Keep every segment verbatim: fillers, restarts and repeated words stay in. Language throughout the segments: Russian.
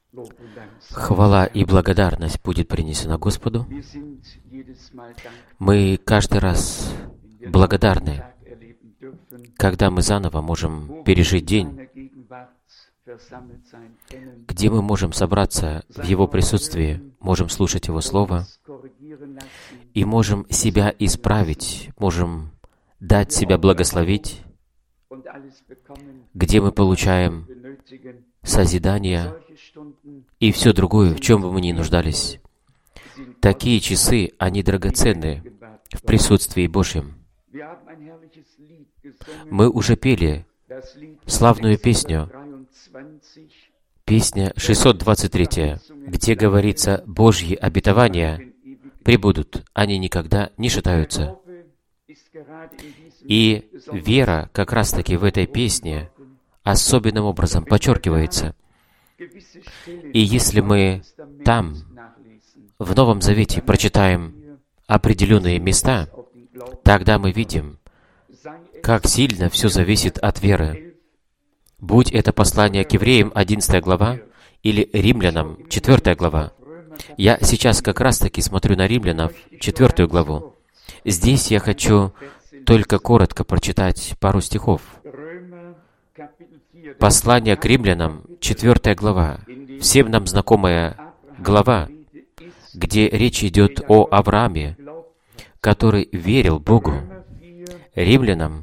Хвала и благодарность будет принесена Господу. Мы каждый раз благодарны, когда мы заново можем пережить день, где мы можем собраться в Его присутствии, можем слушать Его Слово и можем себя исправить, можем дать себя благословить, где мы получаем созидание и все другое, в чем бы мы ни нуждались. Такие часы, они драгоценны в присутствии Божьем. Мы уже пели славную песню, песня шестьсот двадцать три, где говорится: «Божьи обетования пребудут, они никогда не шатаются». И вера как раз-таки в этой песне особенным образом подчеркивается. И если мы там, в Новом Завете, прочитаем определенные места, тогда мы видим, как сильно все зависит от веры. Будь это послание к евреям, одиннадцатая глава, или римлянам, четвёртая глава. Я сейчас как раз-таки смотрю на римлянов, четвёртую главу. Здесь я хочу только коротко прочитать пару стихов. Послание к римлянам, четвёртая глава, всем нам знакомая глава, где речь идет о Аврааме, который верил Богу. Римлянам,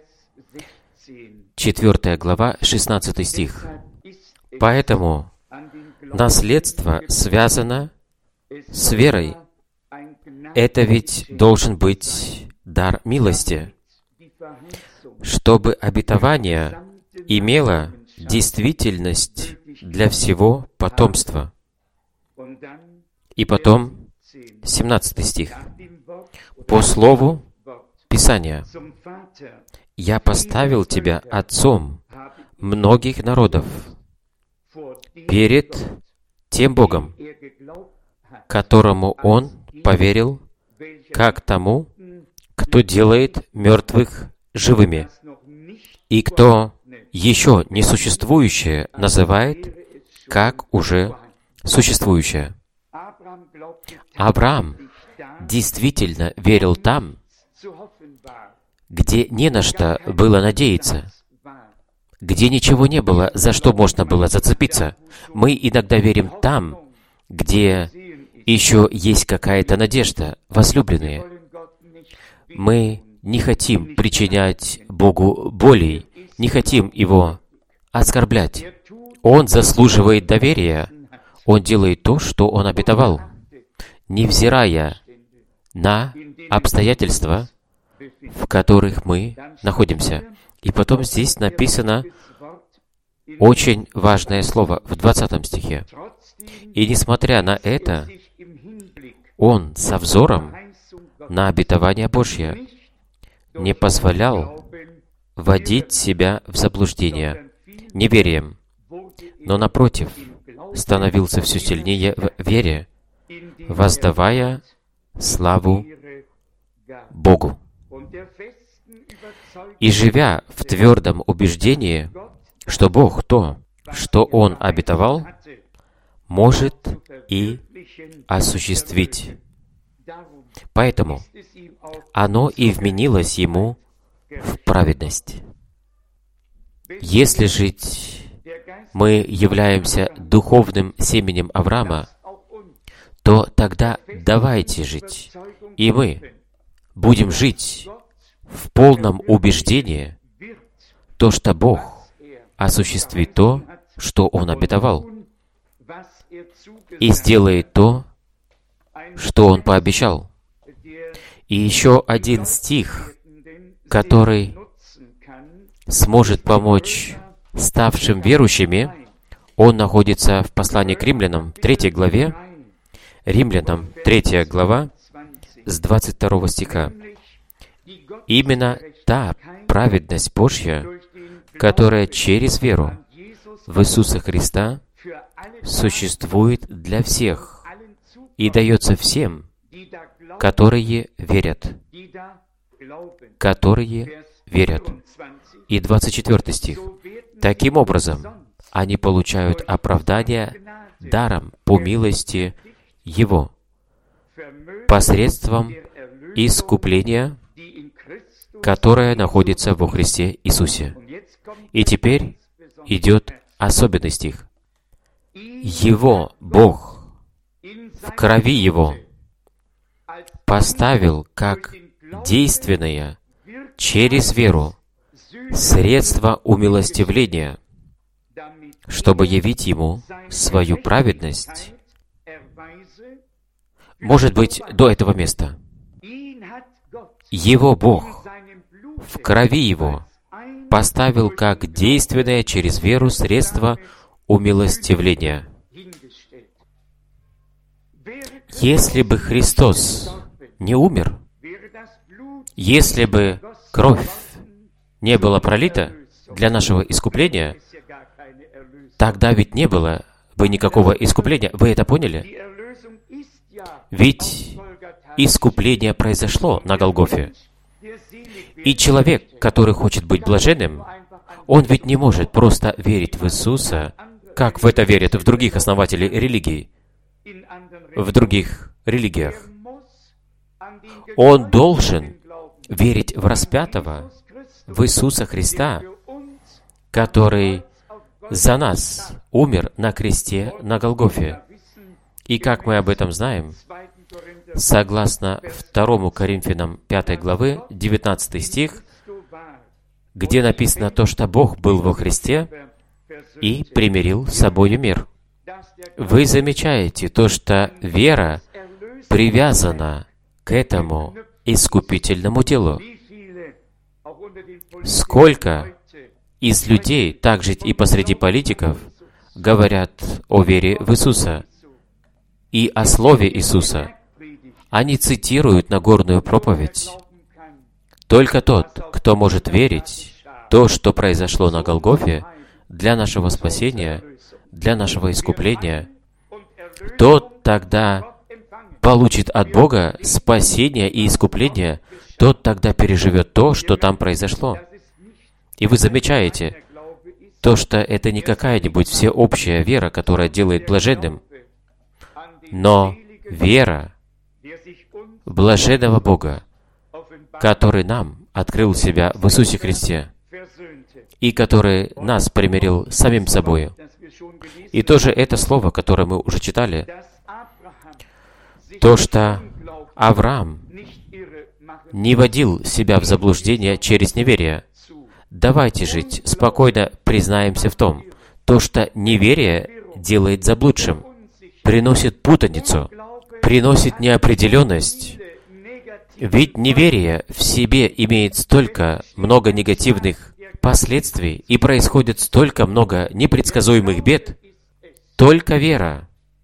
четвёртая глава, шестнадцатый стих. «Поэтому наследство связано с верой. Это ведь должен быть дар милости, чтобы обетование имело действительность для всего потомства». И потом, семнадцатый стих. «По слову Писания, я поставил тебя отцом многих народов перед тем Богом, которому он поверил, как тому, кто делает мертвых живыми, и кто еще несуществующее называет, как уже существующее». Авраам действительно верил там, где не на что было надеяться, где ничего не было, за что можно было зацепиться. Мы иногда верим там, где еще есть какая-то надежда, возлюбленные. Мы не хотим причинять Богу боли, не хотим Его оскорблять. Он заслуживает доверия. Он делает то, что Он обетовал, невзирая на обстоятельства, в которых мы находимся. И потом здесь написано очень важное слово в двадцатом стихе. «И несмотря на это, он со взором на обетование Божье не позволял вводить себя в заблуждение неверием, но, напротив, становился все сильнее в вере, воздавая славу Богу. И живя в твердом убеждении, что Бог то, что Он обетовал, может и осуществить. Поэтому оно и вменилось Ему в праведность. Если жить мы являемся духовным семенем Авраама, то тогда давайте жить, и мы будем жить в полном убеждении, то, что Бог осуществит то, что Он обетовал, и сделает то, что Он пообещал. И еще один стих, который сможет помочь ставшим верующими, он находится в послании к римлянам, третьей главе, Римлянам, третья глава, с двадцать второго стиха. Именно та праведность Божья, которая через веру в Иисуса Христа существует для всех и дается всем, которые верят. Которые верят. И двадцать четвёртый стих. Таким образом, они получают оправдание даром по милости Его, посредством искупления, которое находится во Христе Иисусе. И теперь идет особенный стих. Его, Бог, в крови Его поставил как действенное через веру средство умилостивления, чтобы явить Ему свою праведность. Может быть, до этого места. Его Бог в крови Его поставил как действенное через веру средство умилостивления. Если бы Христос не умер, если бы кровь не была пролита для нашего искупления, тогда ведь не было бы никакого искупления. Вы это поняли? Ведь искупление произошло на Голгофе. И человек, который хочет быть блаженным, он ведь не может просто верить в Иисуса, как в это верят в других основателей религии, в других религиях. Он должен верить в распятого, в Иисуса Христа, который за нас умер на кресте на Голгофе. И как мы об этом знаем, согласно второму Коринфянам пятой главы, девятнадцатый стих, где написано то, что Бог был во Христе и примирил с собою мир. Вы замечаете то, что вера привязана к этому искупительному делу. Сколько из людей, также и посреди политиков, говорят о вере в Иисуса и о Слове Иисуса. Они цитируют Нагорную проповедь. Только тот, кто может верить то, что произошло на Голгофе, для нашего спасения, для нашего искупления, тот тогда получит от Бога спасение и искупление, тот тогда переживет то, что там произошло. И вы замечаете, то, что это не какая-нибудь всеобщая вера, которая делает блаженным, но вера блаженного Бога, который нам открыл себя в Иисусе Христе и который нас примирил с самим собою. И тоже это слово, которое мы уже читали, то, что Авраам не водил себя в заблуждение через неверие. Давайте жить спокойно признаемся в том, то, что неверие делает заблудшим, приносит путаницу, приносит неопределенность. Ведь неверие в себе имеет столько много негативных последствий и происходит столько много непредсказуемых бед. Только вера.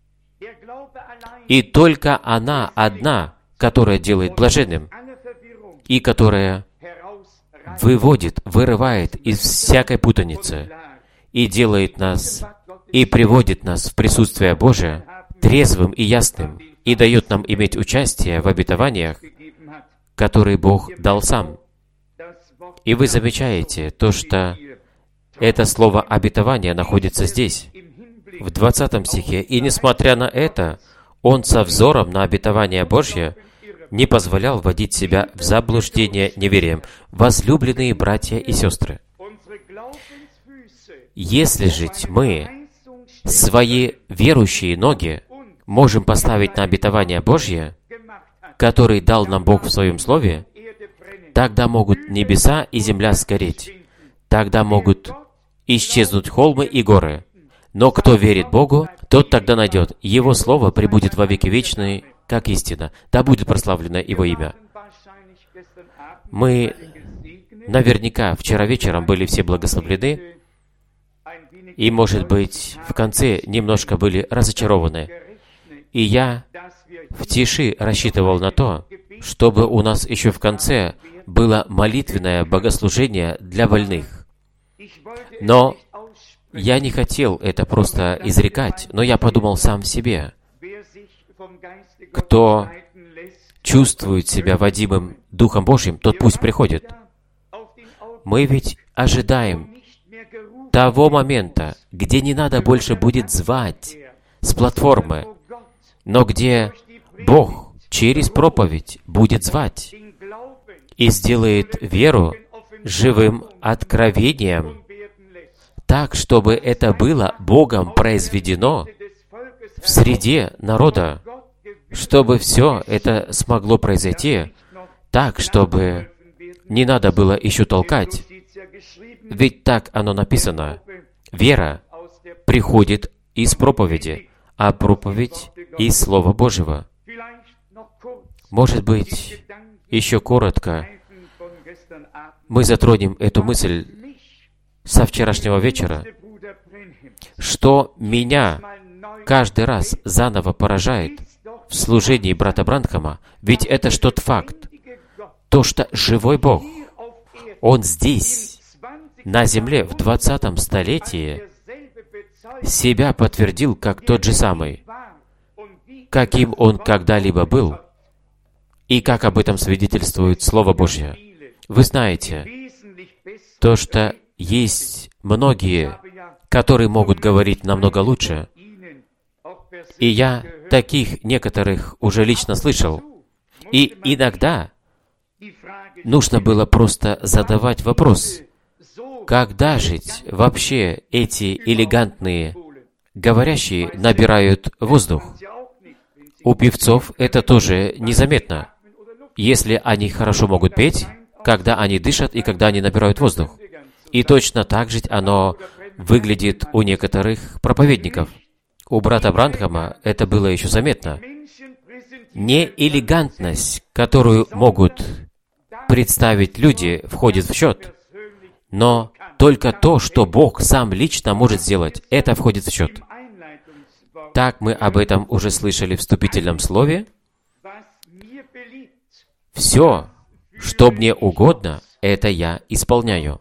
И только она одна, которая делает блаженным и которая выводит, вырывает из всякой путаницы и делает нас, и приводит нас в присутствие Божие трезвым и ясным, и дает нам иметь участие в обетованиях, которые Бог дал сам. И вы замечаете то, что это слово «обетование» находится здесь, в двадцатом стихе. И несмотря на это, он со взором на обетование Божье не позволял вводить себя в заблуждение неверием. Возлюбленные братья и сестры, если жить мы свои верующие ноги можем поставить на обетование Божье, который дал нам Бог в Своем Слове, тогда могут небеса и земля сгореть. Тогда могут исчезнуть холмы и горы. Но кто верит Богу, тот тогда найдет. Его Слово пребудет во веки вечные, как истина. Да будет прославлено Его имя. Мы наверняка вчера вечером были все благословлены, и, может быть, в конце немножко были разочарованы. И я в тиши рассчитывал на то, чтобы у нас еще в конце было молитвенное богослужение для больных. Но я не хотел это просто изрекать, но я подумал сам в себе, кто чувствует себя водимым Духом Божьим, тот пусть приходит. Мы ведь ожидаем того момента, где не надо больше будет звать с платформы, но где Бог через проповедь будет звать и сделает веру живым откровением, так, чтобы это было Богом произведено в среде народа, чтобы все это смогло произойти так, чтобы не надо было еще толкать. Ведь так оно написано. Вера приходит из проповеди, а проповедь из Слова Божьего. Может быть, еще коротко мы затронем эту мысль со вчерашнего вечера, что меня каждый раз заново поражает в служении брата Бранхама, ведь это ж тот факт, то, что живой Бог, Он здесь, на земле, в двадцатом столетии, себя подтвердил как тот же самый, каким Он когда-либо был, и как об этом свидетельствует Слово Божье. Вы знаете, то, что есть многие, которые могут говорить намного лучше, и я таких некоторых уже лично слышал. И иногда нужно было просто задавать вопрос, когда жить вообще эти элегантные говорящие набирают воздух? У певцов это тоже незаметно, если они хорошо могут петь, когда они дышат и когда они набирают воздух. И точно так же оно выглядит у некоторых проповедников. У брата Бранхама это было еще заметно. Не элегантность, которую могут представить люди, входит в счет, но только то, что Бог сам лично может сделать, это входит в счет. Так мы об этом уже слышали в вступительном слове. Все, что мне угодно, это я исполняю.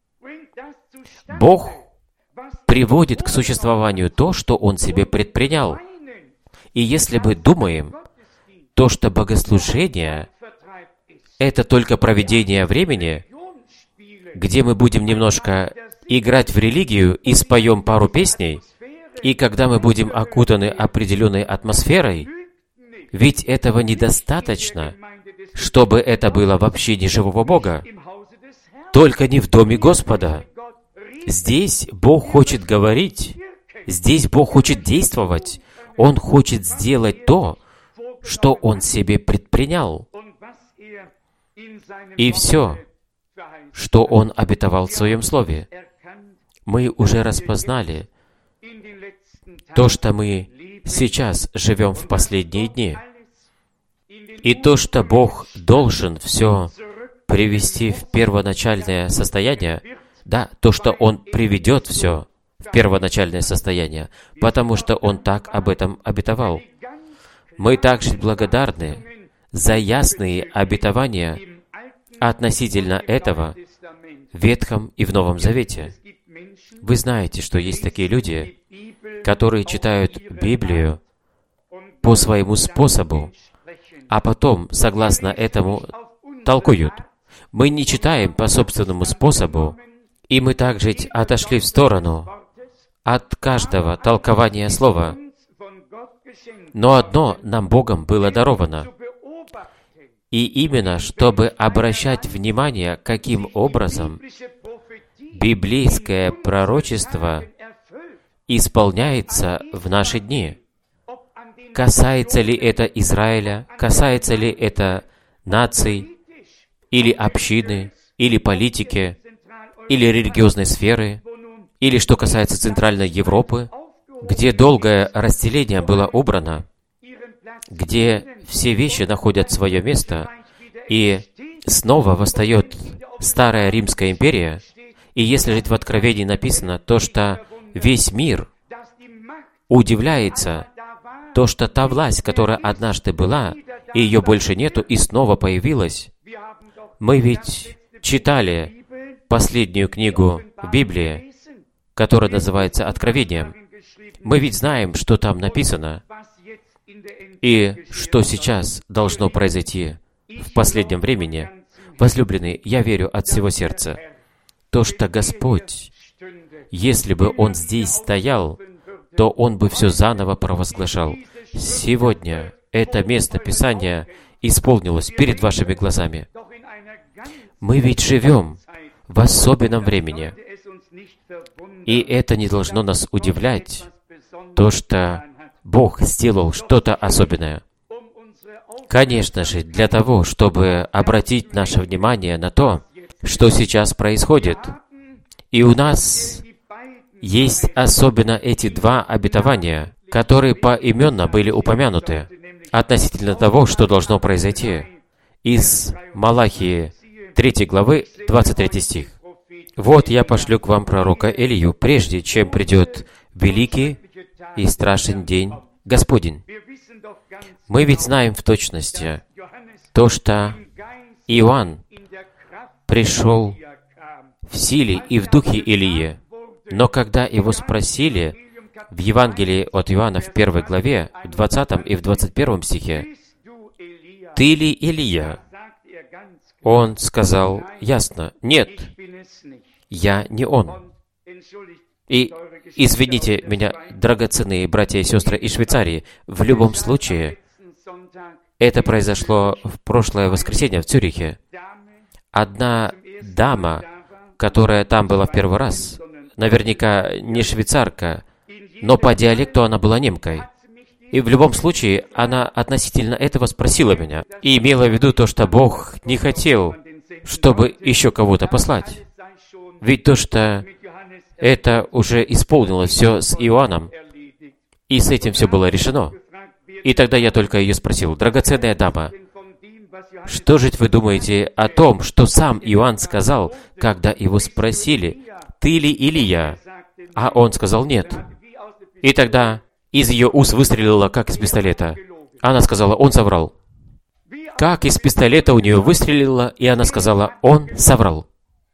Бог приводит к существованию то, что Он себе предпринял. И если мы думаем, то, что богослужение — это только проведение времени, где мы будем немножко играть в религию и споем пару песней, и когда мы будем окутаны определенной атмосферой, ведь этого недостаточно, чтобы это было в общении живого Бога, только не в доме Господа. Здесь Бог хочет говорить, здесь Бог хочет действовать, Он хочет сделать то, что Он себе предпринял. И все, что Он обетовал в Своем Слове. Мы уже распознали то, что мы сейчас живем в последние дни, и то, что Бог должен все привести в первоначальное состояние, да, то, что Он приведет все в первоначальное состояние, потому что Он так об этом обетовал. Мы также благодарны за ясные обетования относительно этого в Ветхом и в Новом Завете. Вы знаете, что есть такие люди, которые читают Библию по своему способу, а потом, согласно этому, толкуют. Мы не читаем по собственному способу, и мы также отошли в сторону от каждого толкования слова. Но одно нам Богом было даровано. И именно, чтобы обращать внимание, каким образом библейское пророчество исполняется в наши дни. Касается ли это Израиля, касается ли это наций, или общины, или политики, или религиозной сферы, или что касается Центральной Европы, где долгое расселение было убрано, где все вещи находят свое место, и снова восстает Старая Римская империя, и если жить в Откровении написано то, что весь мир удивляется, то, что та власть, которая однажды была, и ее больше нету, и снова появилась. Мы ведь читали последнюю книгу в Библии, которая называется Откровением. Мы ведь знаем, что там написано, и что сейчас должно произойти в последнем времени. Возлюбленный, я верю от всего сердца, то, что Господь, если бы Он здесь стоял, то Он бы все заново провозглашал. Сегодня это место Писания исполнилось перед вашими глазами. Мы ведь живем в особенном времени. И это не должно нас удивлять, то, что Бог сделал что-то особенное. Конечно же, для того, чтобы обратить наше внимание на то, что сейчас происходит. И у нас есть особенно эти два обетования, которые поименно были упомянуты относительно того, что должно произойти. Из Малахии третьей главы, двадцать третий стих. «Вот я пошлю к вам пророка Илию, прежде чем придет великий и страшен день Господень». Мы ведь знаем в точности то, что Иоанн пришел в силе и в духе Илии, но когда его спросили в Евангелии от Иоанна в первой главе, в двадцатом и в двадцать первом стихе, «Ты ли Илия?» Он сказал ясно, «Нет, я не он». И извините меня, драгоценные братья и сестры из Швейцарии, в любом случае, это произошло в прошлое воскресенье в Цюрихе. Одна дама, которая там была в первый раз, наверняка не швейцарка, но по диалекту она была немкой. И в любом случае, она относительно этого спросила меня. И имела в виду то, что Бог не хотел, чтобы еще кого-то послать. Ведь то, что это уже исполнилось все с Иоанном, и с этим все было решено. И тогда я только ее спросил, «Драгоценная дама, что же вы думаете о том, что сам Иоанн сказал, когда его спросили, «Ты ли Илия?» А он сказал, «Нет». И тогда из ее уст выстрелило, как из пистолета. Она сказала, «Он соврал». Как из пистолета у нее выстрелило, и она сказала, «Он соврал».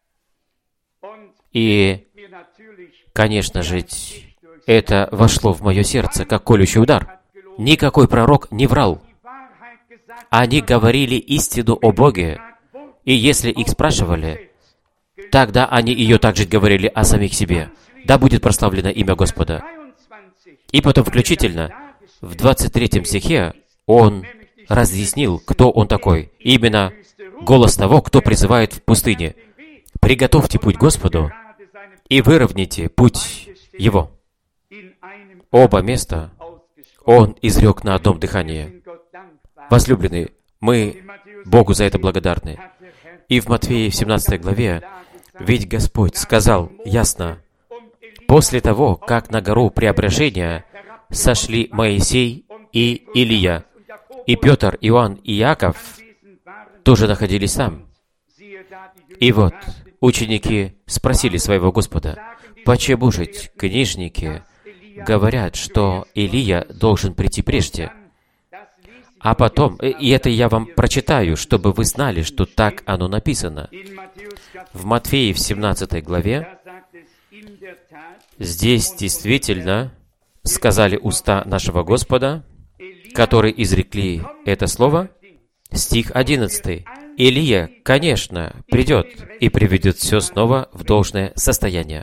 И, конечно же, это вошло в мое сердце, как колющий удар. Никакой пророк не врал. Они говорили истину о Боге, и если их спрашивали, тогда они ее также говорили о самих себе. Да будет прославлено имя Господа. И потом включительно, в двадцать третьем стихе, он разъяснил, кто он такой. Именно голос того, кто призывает в пустыне. «Приготовьте путь Господу и выровняйте путь Его». Оба места он изрек на одном дыхании. Возлюбленные, мы Богу за это благодарны. И в Матфея в семнадцатой главе, ведь Господь сказал ясно, после того, как на гору Преображения сошли Моисей и Илия, и Петр, Иоанн и Иаков тоже находились там. И вот ученики спросили своего Господа, «Почему же книжники говорят, что Илия должен прийти прежде?» А потом, и это я вам прочитаю, чтобы вы знали, что так оно написано. В Матфея в семнадцатой главе здесь действительно сказали уста нашего Господа, которые изрекли это слово, стих одиннадцатый. «Илия, конечно, придет и приведет все снова в должное состояние».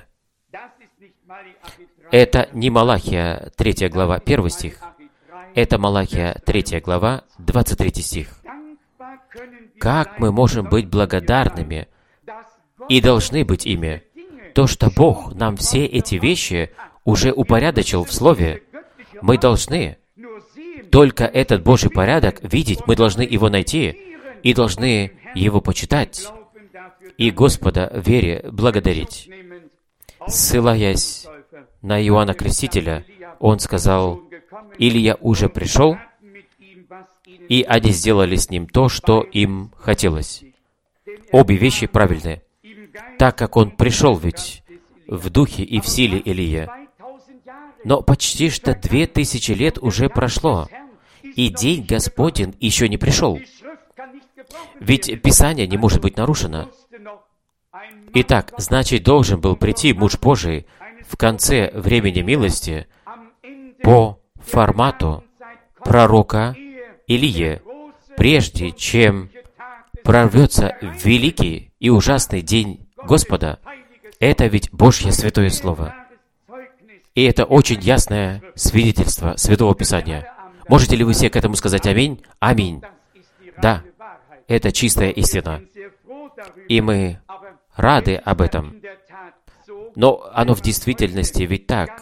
Это не Малахия, третья глава, первый стих. Это Малахия, третья глава, двадцать третий стих. Как мы можем быть благодарными и должны быть ими? То, что Бог нам все эти вещи уже упорядочил в Слове, мы должны только этот Божий порядок видеть, мы должны его найти и должны его почитать и Господа в вере благодарить. Ссылаясь на Иоанна Крестителя, он сказал, «Илия уже пришел, и они сделали с ним то, что им хотелось». Обе вещи правильные, так как он пришел ведь в духе и в силе Илия. Но почти что две тысячи лет уже прошло, и день Господень еще не пришел. Ведь Писание не может быть нарушено. Итак, значит, должен был прийти муж Божий в конце времени милости по формату пророка Илии, прежде чем прорвется великий и ужасный день Господа. Это ведь Божье святое Слово. И это очень ясное свидетельство Святого Писания. Можете ли вы все к этому сказать аминь? Аминь. Да, это чистая истина. И мы рады об этом. Но оно в действительности ведь так.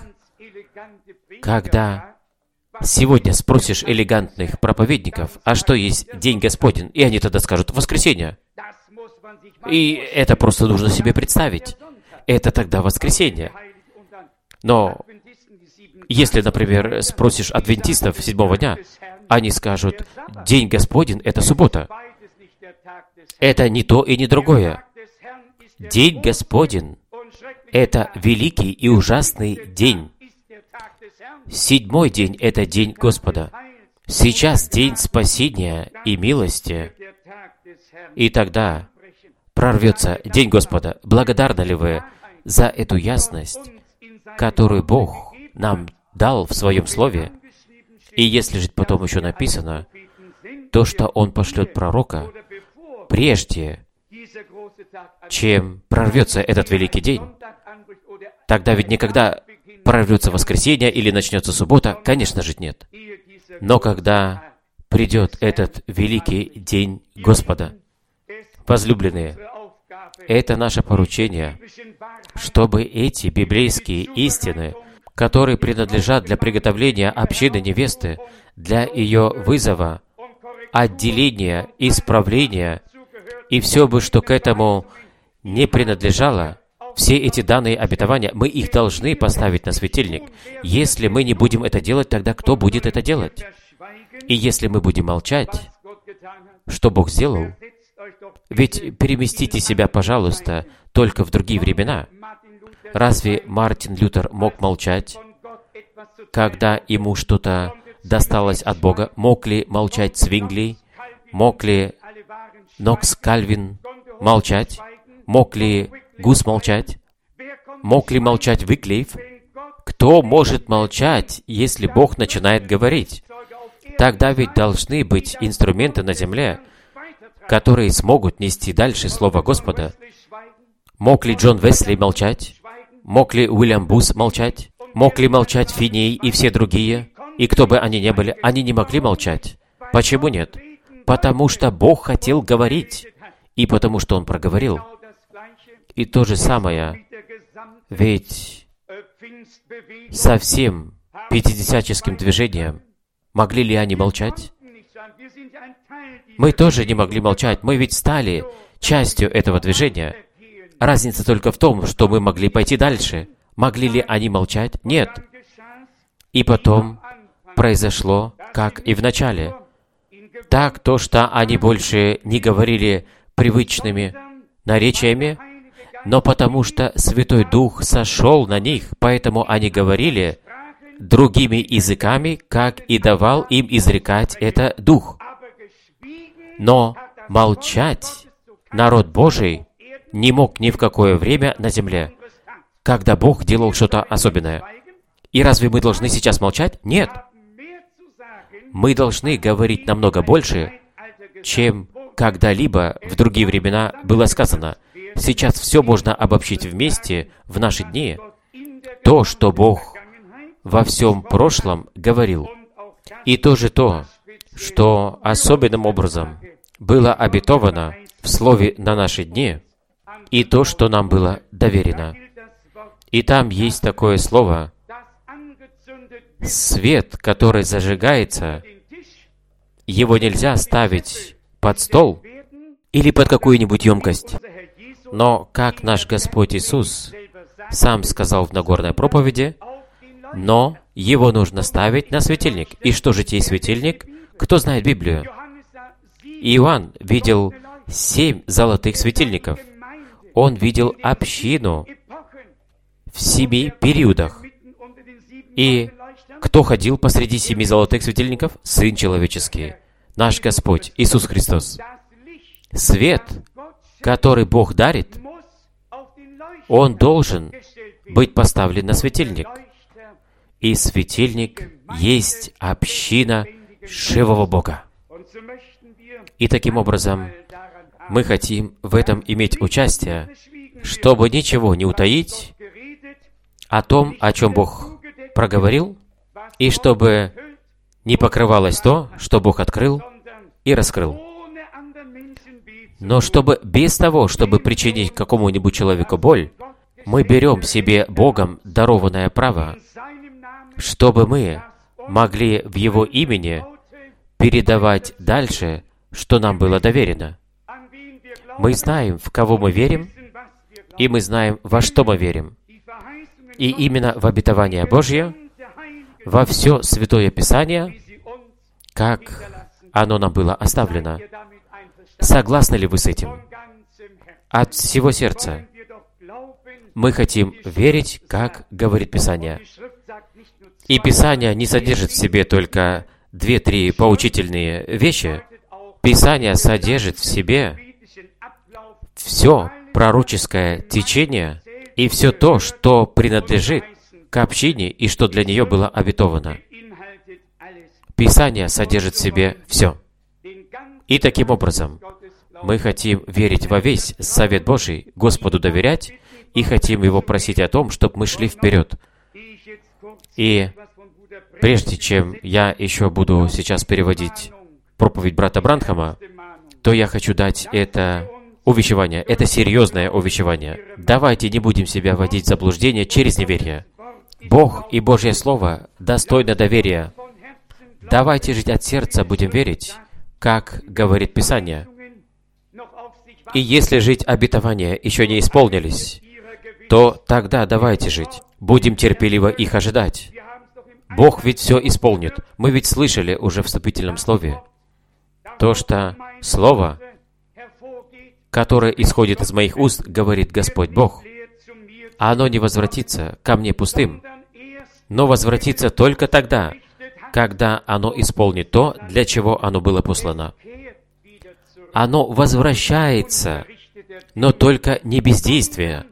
Когда сегодня спросишь элегантных проповедников, а что есть День Господень, и они тогда скажут «воскресенье». И это просто нужно себе представить. Это тогда воскресенье. Но если, например, спросишь адвентистов седьмого дня, они скажут «День Господень — это суббота». Это не то и не другое. День Господень — это великий и ужасный день. Седьмой день — это день Господа. Сейчас день спасения и милости. И тогда прорвется день Господа. Благодарны ли вы за эту ясность, которую Бог нам дал в Своем Слове? И если же потом еще написано, то, что Он пошлет пророка прежде, чем прорвется этот великий день, тогда ведь никогда прорвется воскресенье или начнется суббота, конечно же, нет. Но когда придет этот великий день Господа, возлюбленные, это наше поручение, чтобы эти библейские истины, которые принадлежат для приготовления общины невесты, для ее вызова, отделения, исправления, и все бы, что к этому не принадлежало, все эти данные обетования, мы их должны поставить на светильник. Если мы не будем это делать, тогда кто будет это делать? И если мы будем молчать, что Бог сделал? Ведь переместите себя, пожалуйста, только в другие времена. Разве Мартин Лютер мог молчать, когда ему что-то досталось от Бога? Мог ли молчать Цвингли? Мог ли Нокс Кальвин молчать? Мог ли Гус молчать? Мог ли молчать Виклиф? Кто может молчать, если Бог начинает говорить? Тогда ведь должны быть инструменты на земле, которые смогут нести дальше Слово Господа. Мог ли Джон Весли молчать? Мог ли Уильям Бус молчать? Мог ли молчать Финей и все другие? И кто бы они ни были, они не могли молчать. Почему нет? Потому что Бог хотел говорить, и потому что Он проговорил. И то же самое, ведь со всем пятидесяческим движением могли ли они молчать? Мы тоже не могли молчать. Мы ведь стали частью этого движения. Разница только в том, что мы могли пойти дальше. Могли ли они молчать? Нет. И потом произошло, как и в начале. Так, то, что они больше не говорили привычными наречиями, но потому что Святой Дух сошел на них, поэтому они говорили другими языками, как и давал им изрекать это Дух. Но молчать народ Божий не мог ни в какое время на земле, когда Бог делал что-то особенное. И разве мы должны сейчас молчать? Нет. Мы должны говорить намного больше, чем когда-либо в другие времена было сказано. Сейчас все можно обобщить вместе в наши дни. То, что Бог во всем прошлом говорил, и тоже то, что особенным образом было обетовано в Слове на наши дни, и то, что нам было доверено. И там есть такое слово «свет, который зажигается», его нельзя ставить под стол или под какую-нибудь емкость. Но, как наш Господь Иисус сам сказал в Нагорной проповеди, но его нужно ставить на светильник. И что же те светильник? Кто знает Библию? Иоанн видел семь золотых светильников. Он видел общину в семи периодах. И кто ходил посреди семи золотых светильников? Сын человеческий, наш Господь Иисус Христос. Свет, который Бог дарит, он должен быть поставлен на светильник. И светильник есть община живого Бога. И таким образом мы хотим в этом иметь участие, чтобы ничего не утаить о том, о чем Бог проговорил, и чтобы не покрывалось то, что Бог открыл и раскрыл. Но чтобы без того, чтобы причинить какому-нибудь человеку боль, мы берем себе Богом дарованное право, чтобы мы могли в Его имени передавать дальше, что нам было доверено. Мы знаем, в кого мы верим, и мы знаем, во что мы верим. И именно в обетование Божье, во все Святое Писание, как оно нам было оставлено. Согласны ли вы с этим? От всего сердца. Мы хотим верить, как говорит Писание. И Писание не содержит в себе только две-три поучительные вещи. Писание содержит в себе все пророческое течение и все то, что принадлежит к общине и что для нее было обетовано. Писание содержит в себе все. И таким образом мы хотим верить во весь Совет Божий, Господу доверять, и хотим Его просить о том, чтобы мы шли вперед. И прежде чем я еще буду сейчас переводить проповедь брата Бранхама, то я хочу дать это увещевание. Это серьезное увещевание. Давайте не будем себя вводить в заблуждение через неверие. Бог и Божье Слово достойно доверия. Давайте жить от сердца, будем верить, как говорит Писание. И если жить обетования еще не исполнились, то тогда давайте жить. Будем терпеливо их ожидать. Бог ведь все исполнит. Мы ведь слышали уже в вступительном слове то, что Слово, которое исходит из моих уст, говорит Господь Бог, а оно не возвратится ко мне пустым, но возвратится только тогда, когда оно исполнит то, для чего оно было послано. Оно возвращается, но только не без действия,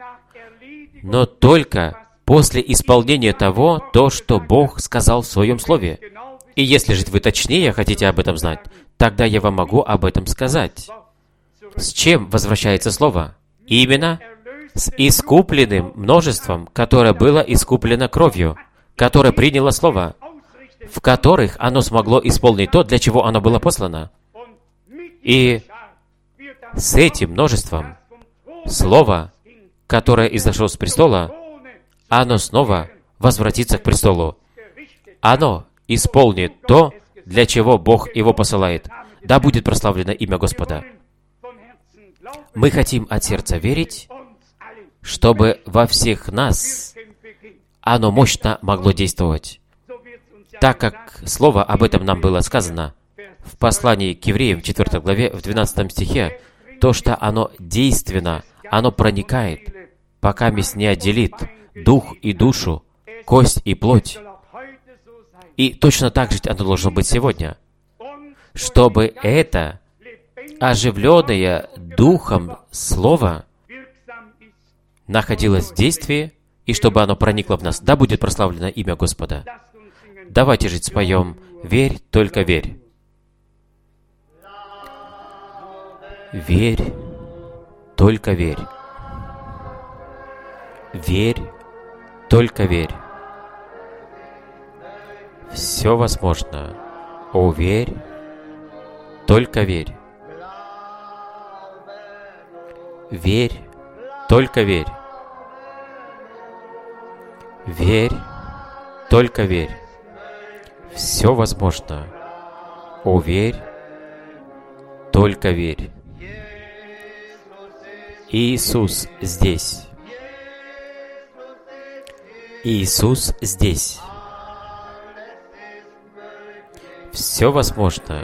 но только после исполнения того, то, что Бог сказал в Своем Слове. И если же вы точнее хотите об этом знать, тогда я вам могу об этом сказать. С чем возвращается Слово? Именно с искупленным множеством, которое было искуплено кровью, которое приняло Слово, в которых оно смогло исполнить то, для чего оно было послано. И с этим множеством Слово, которое изошло с престола, оно снова возвратится к престолу. Оно исполнит то, для чего Бог его посылает. Да будет прославлено имя Господа. Мы хотим от сердца верить, чтобы во всех нас оно мощно могло действовать. Так как Слово об этом нам было сказано в послании к евреям в четвёртой главе, в двенадцатом стихе, то, что оно действенно, оно проникает, пока месть не отделит дух и душу, кость и плоть. И точно так же оно должно быть сегодня, чтобы это оживленное Духом Слово находилось в действии, и чтобы оно проникло в нас. Да будет прославлено имя Господа. Давайте же споем «Верь, только верь». Верь, только верь. Верь, только верь. Все возможно. О, верь, только верь. Верь, только верь. Верь, только верь. Все возможно. О, верь, только верь. Иисус здесь. Иисус здесь. Все возможно,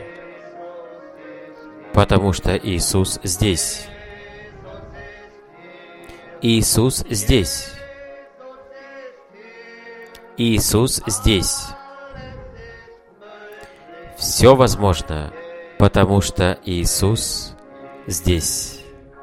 потому что Иисус здесь. Иисус здесь. Иисус здесь. Все возможно, потому что Иисус здесь.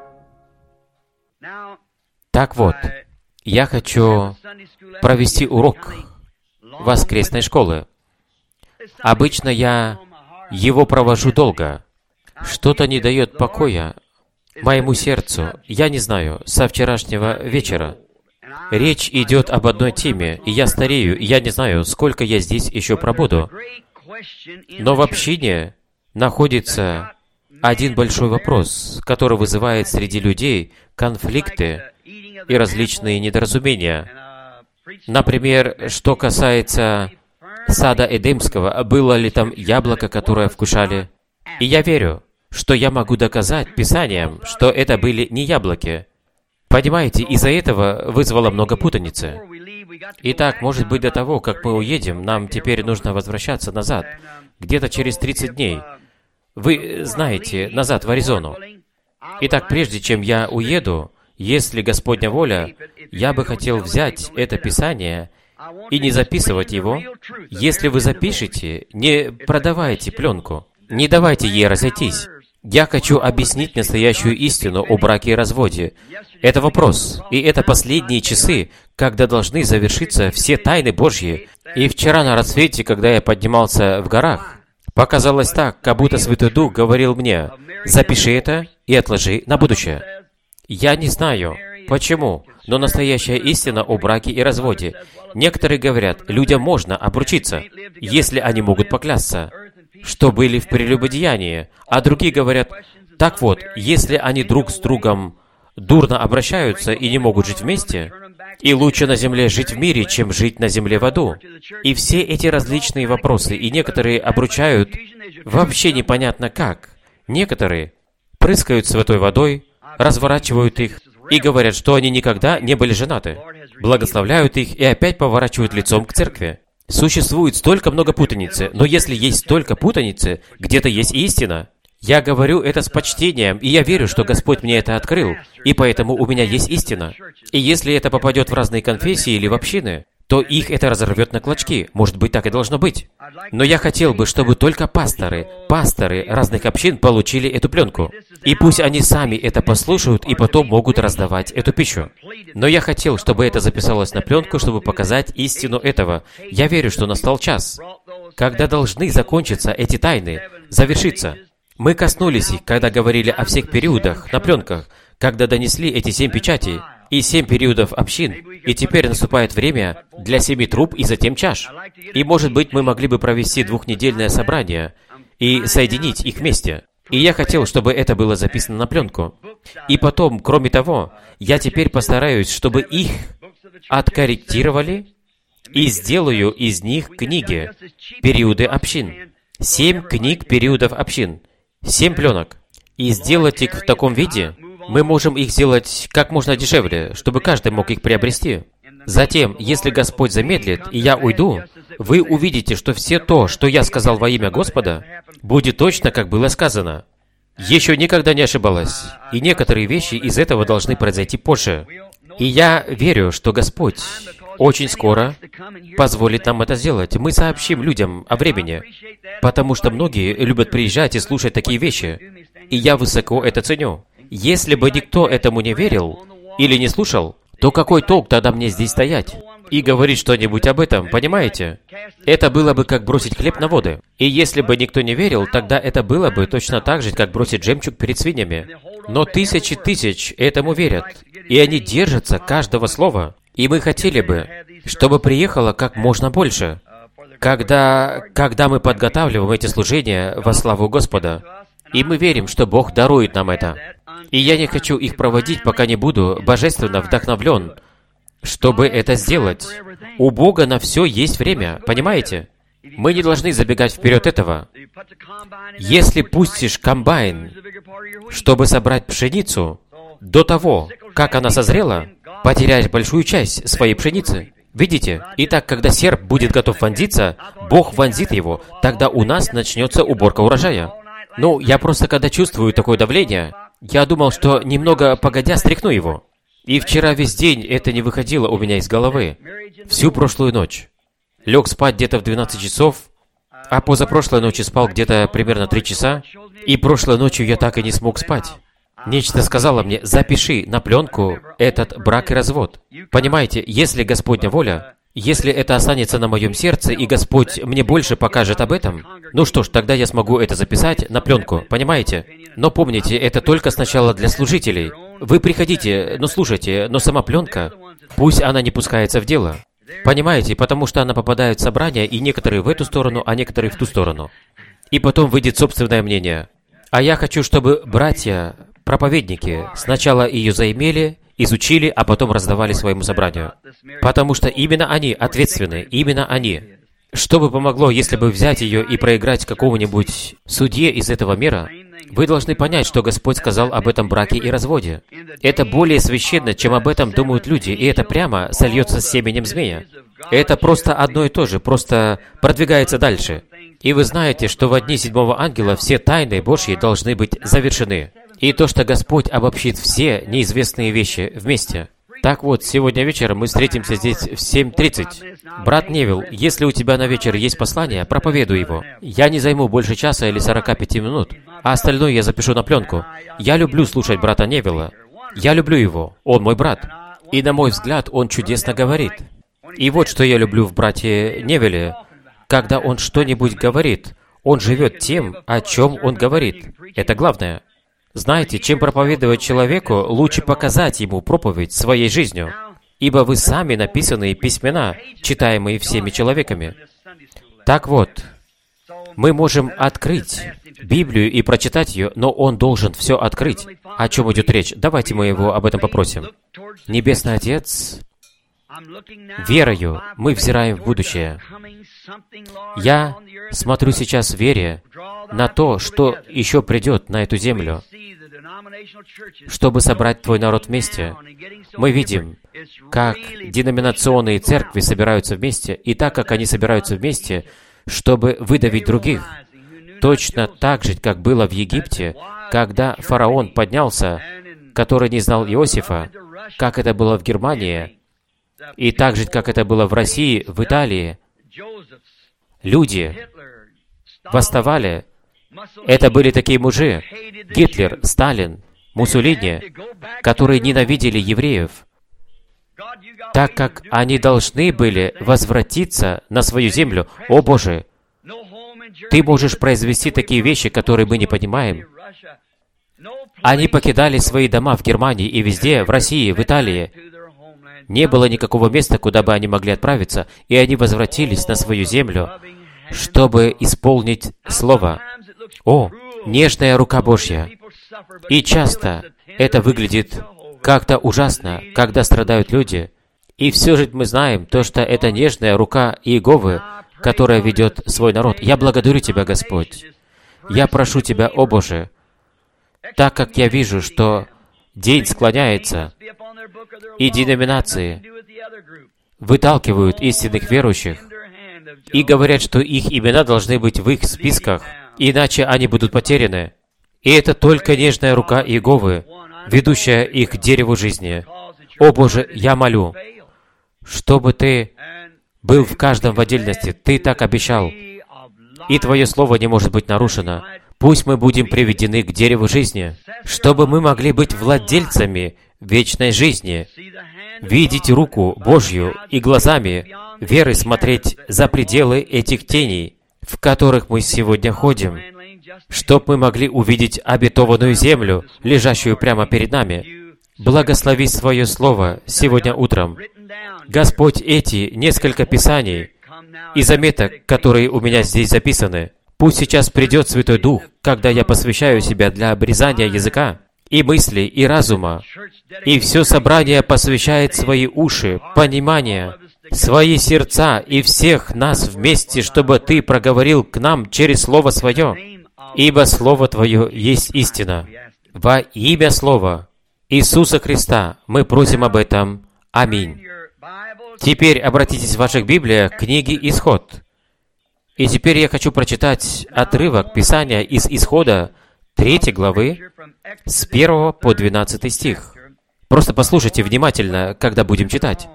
Так вот, я хочу провести урок воскресной школы. Обычно я его провожу долго. Что-то не дает покоя моему сердцу. Я не знаю, со вчерашнего вечера. Речь идет об одной теме, и я старею, и я не знаю, сколько я здесь еще пробуду. Но в общине находится один большой вопрос, который вызывает среди людей конфликты и различные недоразумения. Например, что касается сада Эдемского, было ли там яблоко, которое вкушали? И я верю, что я могу доказать Писанием, что это были не яблоки. Понимаете, из-за этого вызвало много путаницы. Итак, может быть, до того, как мы уедем, нам теперь нужно возвращаться назад, где-то через тридцать дней. Вы знаете, назад в Аризону. Итак, прежде чем я уеду, если Господня воля, я бы хотел взять это Писание и не записывать его. Если вы запишете, не продавайте пленку, не давайте ей разойтись. Я хочу объяснить настоящую истину о браке и разводе. Это вопрос, и это последние часы, когда должны завершиться все тайны Божьи. И вчера на рассвете, когда я поднимался в горах, показалось так, как будто Святой Дух говорил мне: «Запиши это и отложи на будущее». Я не знаю, почему, но настоящая истина о браке и разводе. Некоторые говорят, людям можно обручиться, если они могут поклясться, что были в прелюбодеянии, а другие говорят, так вот, если они друг с другом дурно обращаются и не могут жить вместе, и лучше на земле жить в мире, чем жить на земле в аду. И все эти различные вопросы, и некоторые обручают вообще непонятно как. Некоторые прыскают святой водой, разворачивают их и говорят, что они никогда не были женаты, благословляют их и опять поворачивают лицом к церкви. Существует столько много путаницы, но если есть столько путаницы, где-то есть истина. Я говорю это с почтением, и я верю, что Господь мне это открыл, и поэтому у меня есть истина. И если это попадет в разные конфессии или в общины, то их это разорвет на клочки. Может быть, так и должно быть. Но я хотел бы, чтобы только пасторы, пасторы разных общин получили эту пленку. И пусть они сами это послушают и потом могут раздавать эту пищу. Но я хотел, чтобы это записалось на пленку, чтобы показать истину этого. Я верю, что настал час, когда должны закончиться эти тайны, завершиться. Мы коснулись их, когда говорили о всех периодах на пленках, когда донесли эти семь печатей и семь периодов общин, и теперь наступает время для семи труб и затем чаш. И, может быть, мы могли бы провести двухнедельное собрание и соединить их вместе. И я хотел, чтобы это было записано на пленку. И потом, кроме того, я теперь постараюсь, чтобы их откорректировали и сделаю из них книги, периоды общин. Семь книг периодов общин. Семь пленок. И сделать их в таком виде, мы можем их сделать как можно дешевле, чтобы каждый мог их приобрести. Затем, если Господь замедлит, и я уйду, вы увидите, что все то, что я сказал во имя Господа, будет точно, как было сказано. Еще никогда не ошибалась, и некоторые вещи из этого должны произойти позже. И я верю, что Господь очень скоро позволит нам это сделать. Мы сообщим людям о времени, потому что многие любят приезжать и слушать такие вещи, и я высоко это ценю. Если бы никто этому не верил или не слушал, то какой толк тогда мне здесь стоять и говорить что-нибудь об этом, понимаете? Это было бы как бросить хлеб на воды. И если бы никто не верил, тогда это было бы точно так же, как бросить жемчуг перед свиньями. Но тысячи тысяч этому верят, и они держатся каждого слова. И мы хотели бы, чтобы приехало как можно больше, когда, когда мы подготавливаем эти служения во славу Господа. И мы верим, что Бог дарует нам это. И я не хочу их проводить, пока не буду божественно вдохновлен, чтобы это сделать. У Бога на все есть время, понимаете? Мы не должны забегать вперед этого. Если пустишь комбайн, чтобы собрать пшеницу, до того, как она созрела, потеряешь большую часть своей пшеницы. Видите? Итак, когда серп будет готов вонзиться, Бог вонзит его, тогда у нас начнется уборка урожая. Ну, я просто, когда чувствую такое давление, я думал, что немного погодя стряхну его. И вчера весь день это не выходило у меня из головы. Всю прошлую ночь. Лег спать где-то в двенадцать часов, а позапрошлой ночью спал где-то примерно три часа, и прошлой ночью я так и не смог спать. Нечто сказала мне, запиши на пленку этот брак и развод. Понимаете, если Господня воля, если это останется на моем сердце, и Господь мне больше покажет об этом, ну что ж, тогда я смогу это записать на пленку, понимаете? Но помните, это только сначала для служителей. Вы приходите, но слушайте, но сама пленка, Пусть она не пускается в дело. Понимаете, потому что она попадает в собрание, и некоторые в эту сторону, а некоторые в ту сторону. И потом выйдет собственное мнение. А я хочу, чтобы братья, проповедники, сначала ее заимели, изучили, а потом раздавали своему собранию. Потому что именно они ответственны, именно они. Что бы помогло, если бы взять ее и проиграть какому-нибудь судье из этого мира? Вы должны понять, что Господь сказал об этом браке и разводе. Это более священно, чем об этом думают люди, и это прямо сольется с семенем змея. Это просто одно и то же, просто продвигается дальше. И вы знаете, что в дни седьмого ангела все тайны Божьи должны быть завершены. И то, что Господь обобщит все неизвестные вещи вместе. Так вот, сегодня вечером мы встретимся здесь в семь тридцать. Брат Невилл, если у тебя на вечер есть послание, проповедуй его. Я не займу больше часа или сорока пяти минут, а остальное я запишу на пленку. Я люблю слушать брата Невилла. Я люблю его. Он мой брат. И, на мой взгляд, он чудесно говорит. И вот что я люблю в брате Невилле. Когда он что-нибудь говорит, он живет тем, о чем он говорит. Это главное. Знаете, чем проповедовать человеку, лучше показать ему проповедь своей жизнью, ибо вы сами написанные письмена, читаемые всеми человеками. Так вот, мы можем открыть Библию и прочитать ее, но Он должен все открыть. О чем идет речь? Давайте мы Его об этом попросим. Небесный Отец, верою мы взираем в будущее. Я смотрю сейчас в вере на то, что еще придет на эту землю, чтобы собрать Твой народ вместе. Мы видим, как деноминационные церкви собираются вместе, и так как они собираются вместе, чтобы выдавить других, точно так же, как было в Египте, когда фараон поднялся, который не знал Иосифа, как это было в Германии, и так же, как это было в России, в Италии, люди восставали. Это были такие мужи, Гитлер, Сталин, Муссолини, которые ненавидели евреев, так как они должны были возвратиться на свою землю. О Боже, Ты можешь произвести такие вещи, которые мы не понимаем. Они покидали свои дома в Германии и везде, в России, в Италии. Не было никакого места, куда бы они могли отправиться, и они возвратились на свою землю, чтобы исполнить Слово. О, нежная рука Божья! И часто это выглядит как-то ужасно, когда страдают люди. И все же мы знаем то, что это нежная рука Иеговы, которая ведет свой народ. Я благодарю Тебя, Господь. Я прошу Тебя, о Боже, так как я вижу, что день склоняется, и деноминации выталкивают истинных верующих и говорят, что их имена должны быть в их списках, иначе они будут потеряны. И это только нежная рука Иеговы, ведущая их к дереву жизни. О Боже, я молю, чтобы Ты был в каждом в отдельности. Ты так обещал. И Твое Слово не может быть нарушено. Пусть мы будем приведены к дереву жизни, чтобы мы могли быть владельцами вечной жизни, видеть руку Божью и глазами веры смотреть за пределы этих теней, в которых мы сегодня ходим, чтобы мы могли увидеть обетованную землю, лежащую прямо перед нами. Благослови Свое Слово сегодня утром. Господь, эти несколько писаний и заметок, которые у меня здесь записаны, пусть сейчас придет Святой Дух, когда я посвящаю себя для обрезания языка, и мысли, и разума, и все собрание посвящает свои уши, понимание, свои сердца и всех нас вместе, чтобы Ты проговорил к нам через Слово Свое, ибо Слово Твое есть истина. Во имя Слова Иисуса Христа мы просим об этом. Аминь. Теперь обратитесь в ваших Библиях к книге «Исход». И теперь я хочу прочитать отрывок Писания из Исхода, третьей главы, с первого по двенадцатый стих. Просто послушайте внимательно, когда будем читать.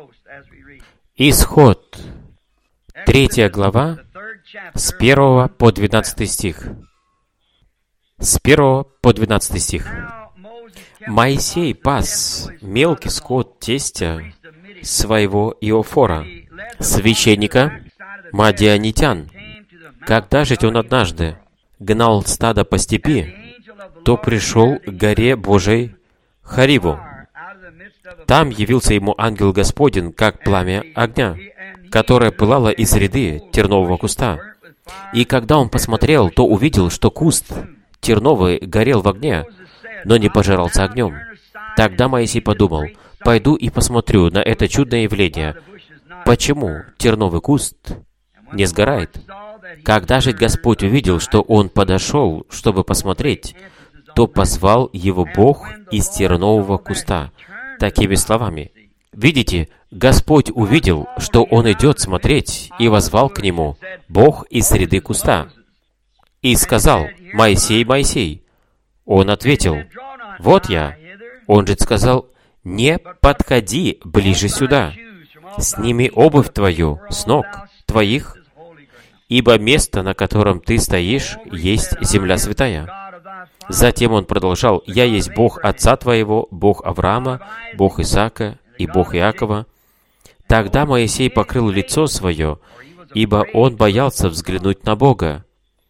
Исход, третья глава, с первого по двенадцатый стих. С первого по двенадцатый стих. Моисей пас мелкий скот тестя своего Иофора, священника Мадианитян. Когда же он однажды гнал стадо по степи, то пришел к горе Божией Хариву, Там явился ему ангел Господень, как пламя огня, которое пылало из среды тернового куста. И когда он посмотрел, то увидел, что куст терновый горел в огне, но не пожирался огнем. Тогда Моисей подумал: «Пойду и посмотрю на это чудное явление. Почему терновый куст не сгорает?» Когда же Господь увидел, что он подошел, чтобы посмотреть, то позвал его Бог из тернового куста такими словами. Видите, Господь увидел, что он идет смотреть, и возвал к нему Бог из среды куста. И сказал: «Моисей, Моисей». Он ответил: «Вот я». Он же сказал: «Не подходи ближе сюда. Сними обувь твою с ног твоих, ибо место, на котором ты стоишь, есть земля святая». Затем он продолжал: «Я есть Бог отца твоего, Бог Авраама, Бог Исаака и Бог Иакова». Тогда Моисей покрыл лицо свое, ибо он боялся взглянуть на Бога.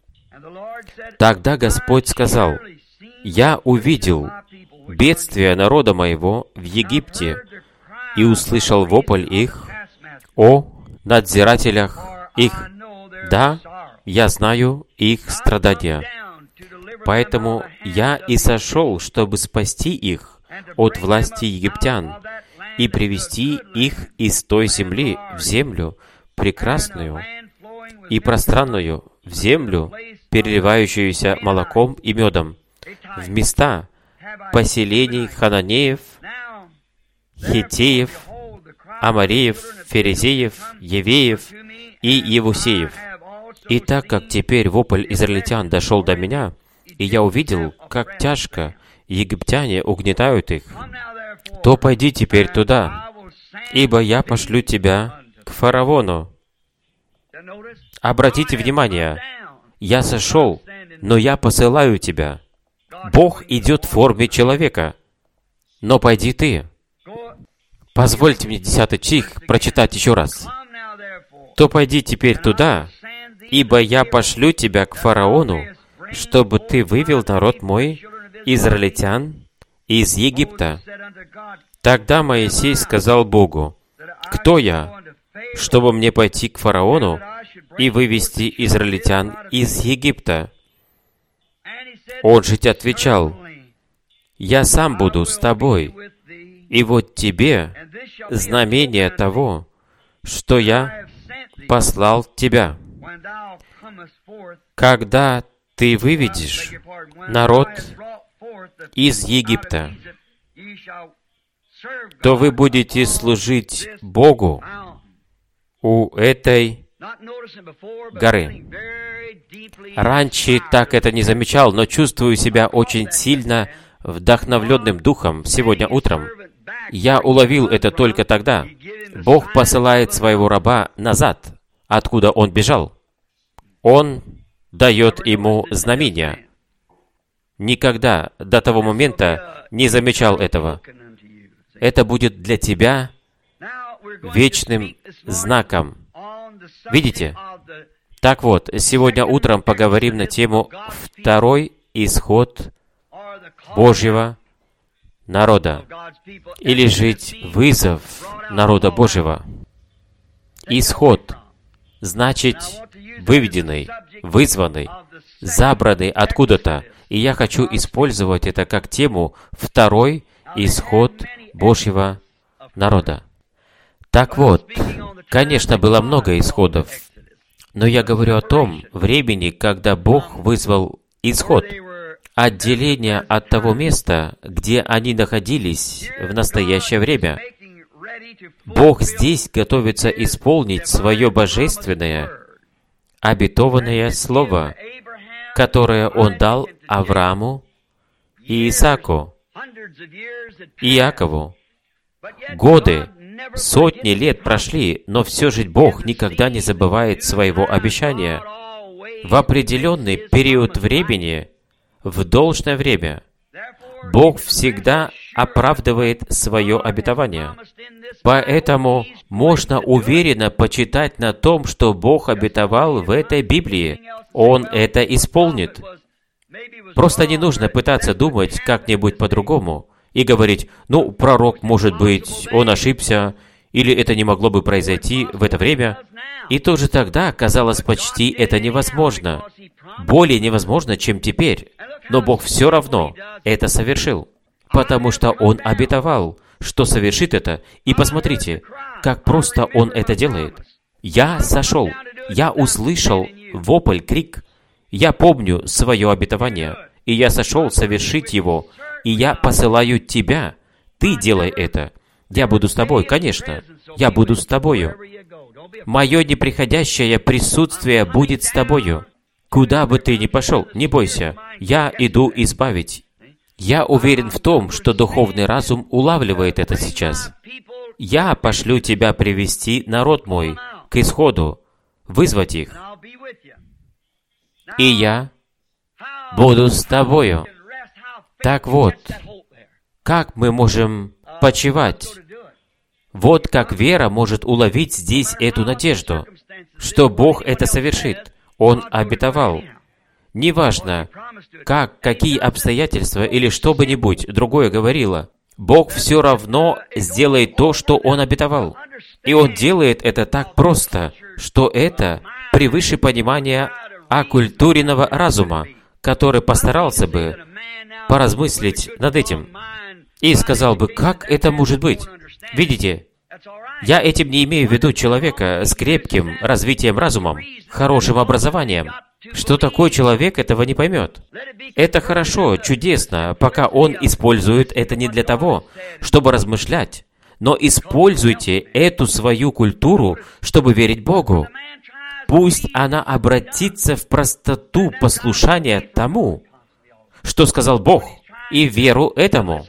Тогда Господь сказал: «Я увидел бедствие народа моего в Египте и услышал вопль их о надзирателях их. Да, я знаю их страдания. Поэтому я и сошел, чтобы спасти их от власти египтян и привести их из той земли в землю прекрасную и пространную, в землю, переливающуюся молоком и медом, в места поселений хананеев, хиттеев, амореев, ферезеев, евеев и евусеев. И так как теперь вопль израильтян дошел до меня, и я увидел, как тяжко египтяне угнетают их, то пойди теперь туда, ибо я пошлю тебя к фараону». Обратите внимание, я сошел, но я посылаю тебя. Бог идет в форме человека, но пойди ты. Позвольте мне десятый стих прочитать еще раз. «То пойди теперь туда, ибо я пошлю тебя к фараону, чтобы ты вывел народ мой, израильтян, из Египта». Тогда Моисей сказал Богу: «Кто я, чтобы мне пойти к фараону и вывести израильтян из Египта?» Он же отвечал: «Я сам буду с тобой, и вот тебе знамение того, что я послал тебя. Когда ты выведешь народ из Египта, то вы будете служить Богу у этой горы». Раньше так это не замечал, но чувствую себя очень сильно вдохновленным духом сегодня утром. Я уловил это только тогда. Бог посылает своего раба назад, откуда он бежал. Он дает ему знамения. Никогда до того момента не замечал этого. Это будет для тебя вечным знаком. Видите? Так вот, сегодня утром поговорим на тему «Второй исход Божьего народа» или жить вызов народа Божьего. Исход значит выведенный, вызванный, забранный откуда-то. И я хочу использовать это как тему «Второй исход Божьего народа». Так вот, конечно, было много исходов, но я говорю о том времени, когда Бог вызвал исход, отделение от того места, где они находились в настоящее время. Бог здесь готовится исполнить свое божественное, обетованное слово, которое Он дал Аврааму и Исааку, и Иакову. Годы, сотни лет прошли, но все же Бог никогда не забывает своего обещания. В определенный период времени, в должное время, Бог всегда оправдывает свое обетование. Поэтому можно уверенно почитать на том, что Бог обетовал в этой Библии. Он это исполнит. Просто не нужно пытаться думать как-нибудь по-другому. и говорить, ну, пророк, может быть, он ошибся, или это не могло бы произойти в это время. И тоже тогда казалось почти это невозможно. Более невозможно, чем теперь. Но Бог все равно это совершил, потому что Он обетовал, что совершит это. И посмотрите, как просто Он это делает. Я сошел, я услышал вопль, крик. Я помню свое обетование, и я сошел совершить его, и я посылаю тебя. Ты делай это. Я буду с тобой, конечно. Я буду с тобою. Мое неприходящее присутствие будет с тобою. Куда бы ты ни пошел, не бойся. Я иду избавить. Я уверен в том, что духовный разум улавливает это сейчас. Я пошлю тебя привести народ мой к исходу, вызвать их. И я буду с тобою. Так вот, как мы можем почивать? Вот как вера может уловить здесь эту надежду, что Бог это совершит. Он обетовал. Неважно, как, какие обстоятельства или что бы ни будь другое говорило, Бог все равно сделает то, что Он обетовал. И Он делает это так просто, что это превыше понимания оккультуренного разума, который постарался бы поразмыслить над этим и сказал бы, как это может быть? Видите, я этим не имею в виду человека с крепким развитием разумом, хорошим образованием. Что такой человек этого не поймет? Это хорошо, чудесно, пока он использует это не для того, чтобы размышлять, но используйте эту свою культуру, чтобы верить Богу. Пусть она обратится в простоту послушания тому, что сказал Бог, и веру этому.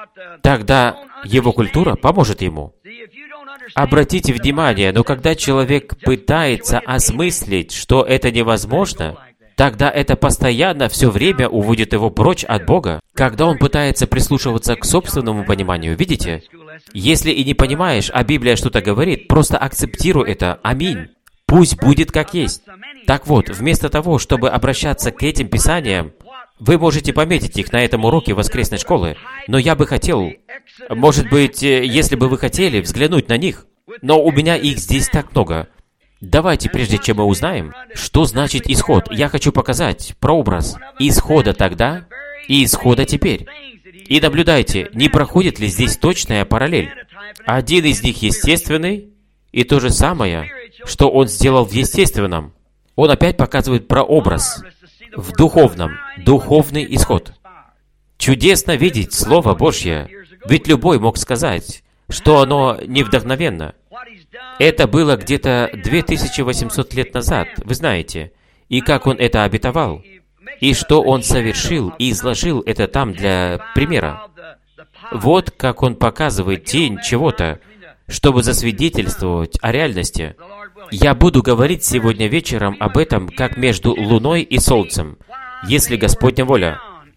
Тогда его культура поможет ему. Обратите внимание, но когда человек пытается осмыслить, что это невозможно, тогда это постоянно все время уводит его прочь от Бога. Когда он пытается прислушиваться к собственному пониманию, видите? Если и не понимаешь, а Библия что-то говорит, просто акцептируй это. Аминь. Пусть будет как есть. Так вот, вместо того, чтобы обращаться к этим писаниям, вы можете пометить их на этом уроке воскресной школы, но я бы хотел, может быть, если бы вы хотели, взглянуть на них, но у меня их здесь так много. Давайте, прежде чем мы узнаем, что значит исход, я хочу показать прообраз исхода тогда и исхода теперь. И наблюдайте, не проходит ли здесь точная параллель. Один из них естественный, и то же самое, что он сделал в естественном. Он опять показывает прообраз в духовном, духовный исход. Чудесно видеть Слово Божье, ведь любой мог сказать, что оно не вдохновенно. Это было где-то две тысячи восемьсот лет назад, вы знаете, и как он это обетовал, и что он совершил и изложил это там для примера. Вот как он показывает тень чего-то, чтобы засвидетельствовать о реальности. Я буду говорить сегодня вечером об этом, как между Луной и Солнцем, если Господня воля.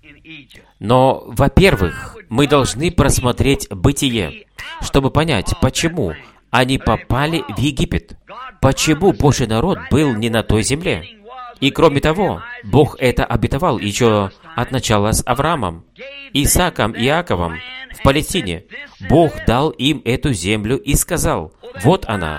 Но, во-первых, мы должны просмотреть Бытие, чтобы понять, почему они попали в Египет, почему Божий народ был не на той земле. И кроме того, Бог это обетовал еще от начала с Авраамом, Исааком и Иаковом в Палестине. Бог дал им эту землю и сказал, вот она.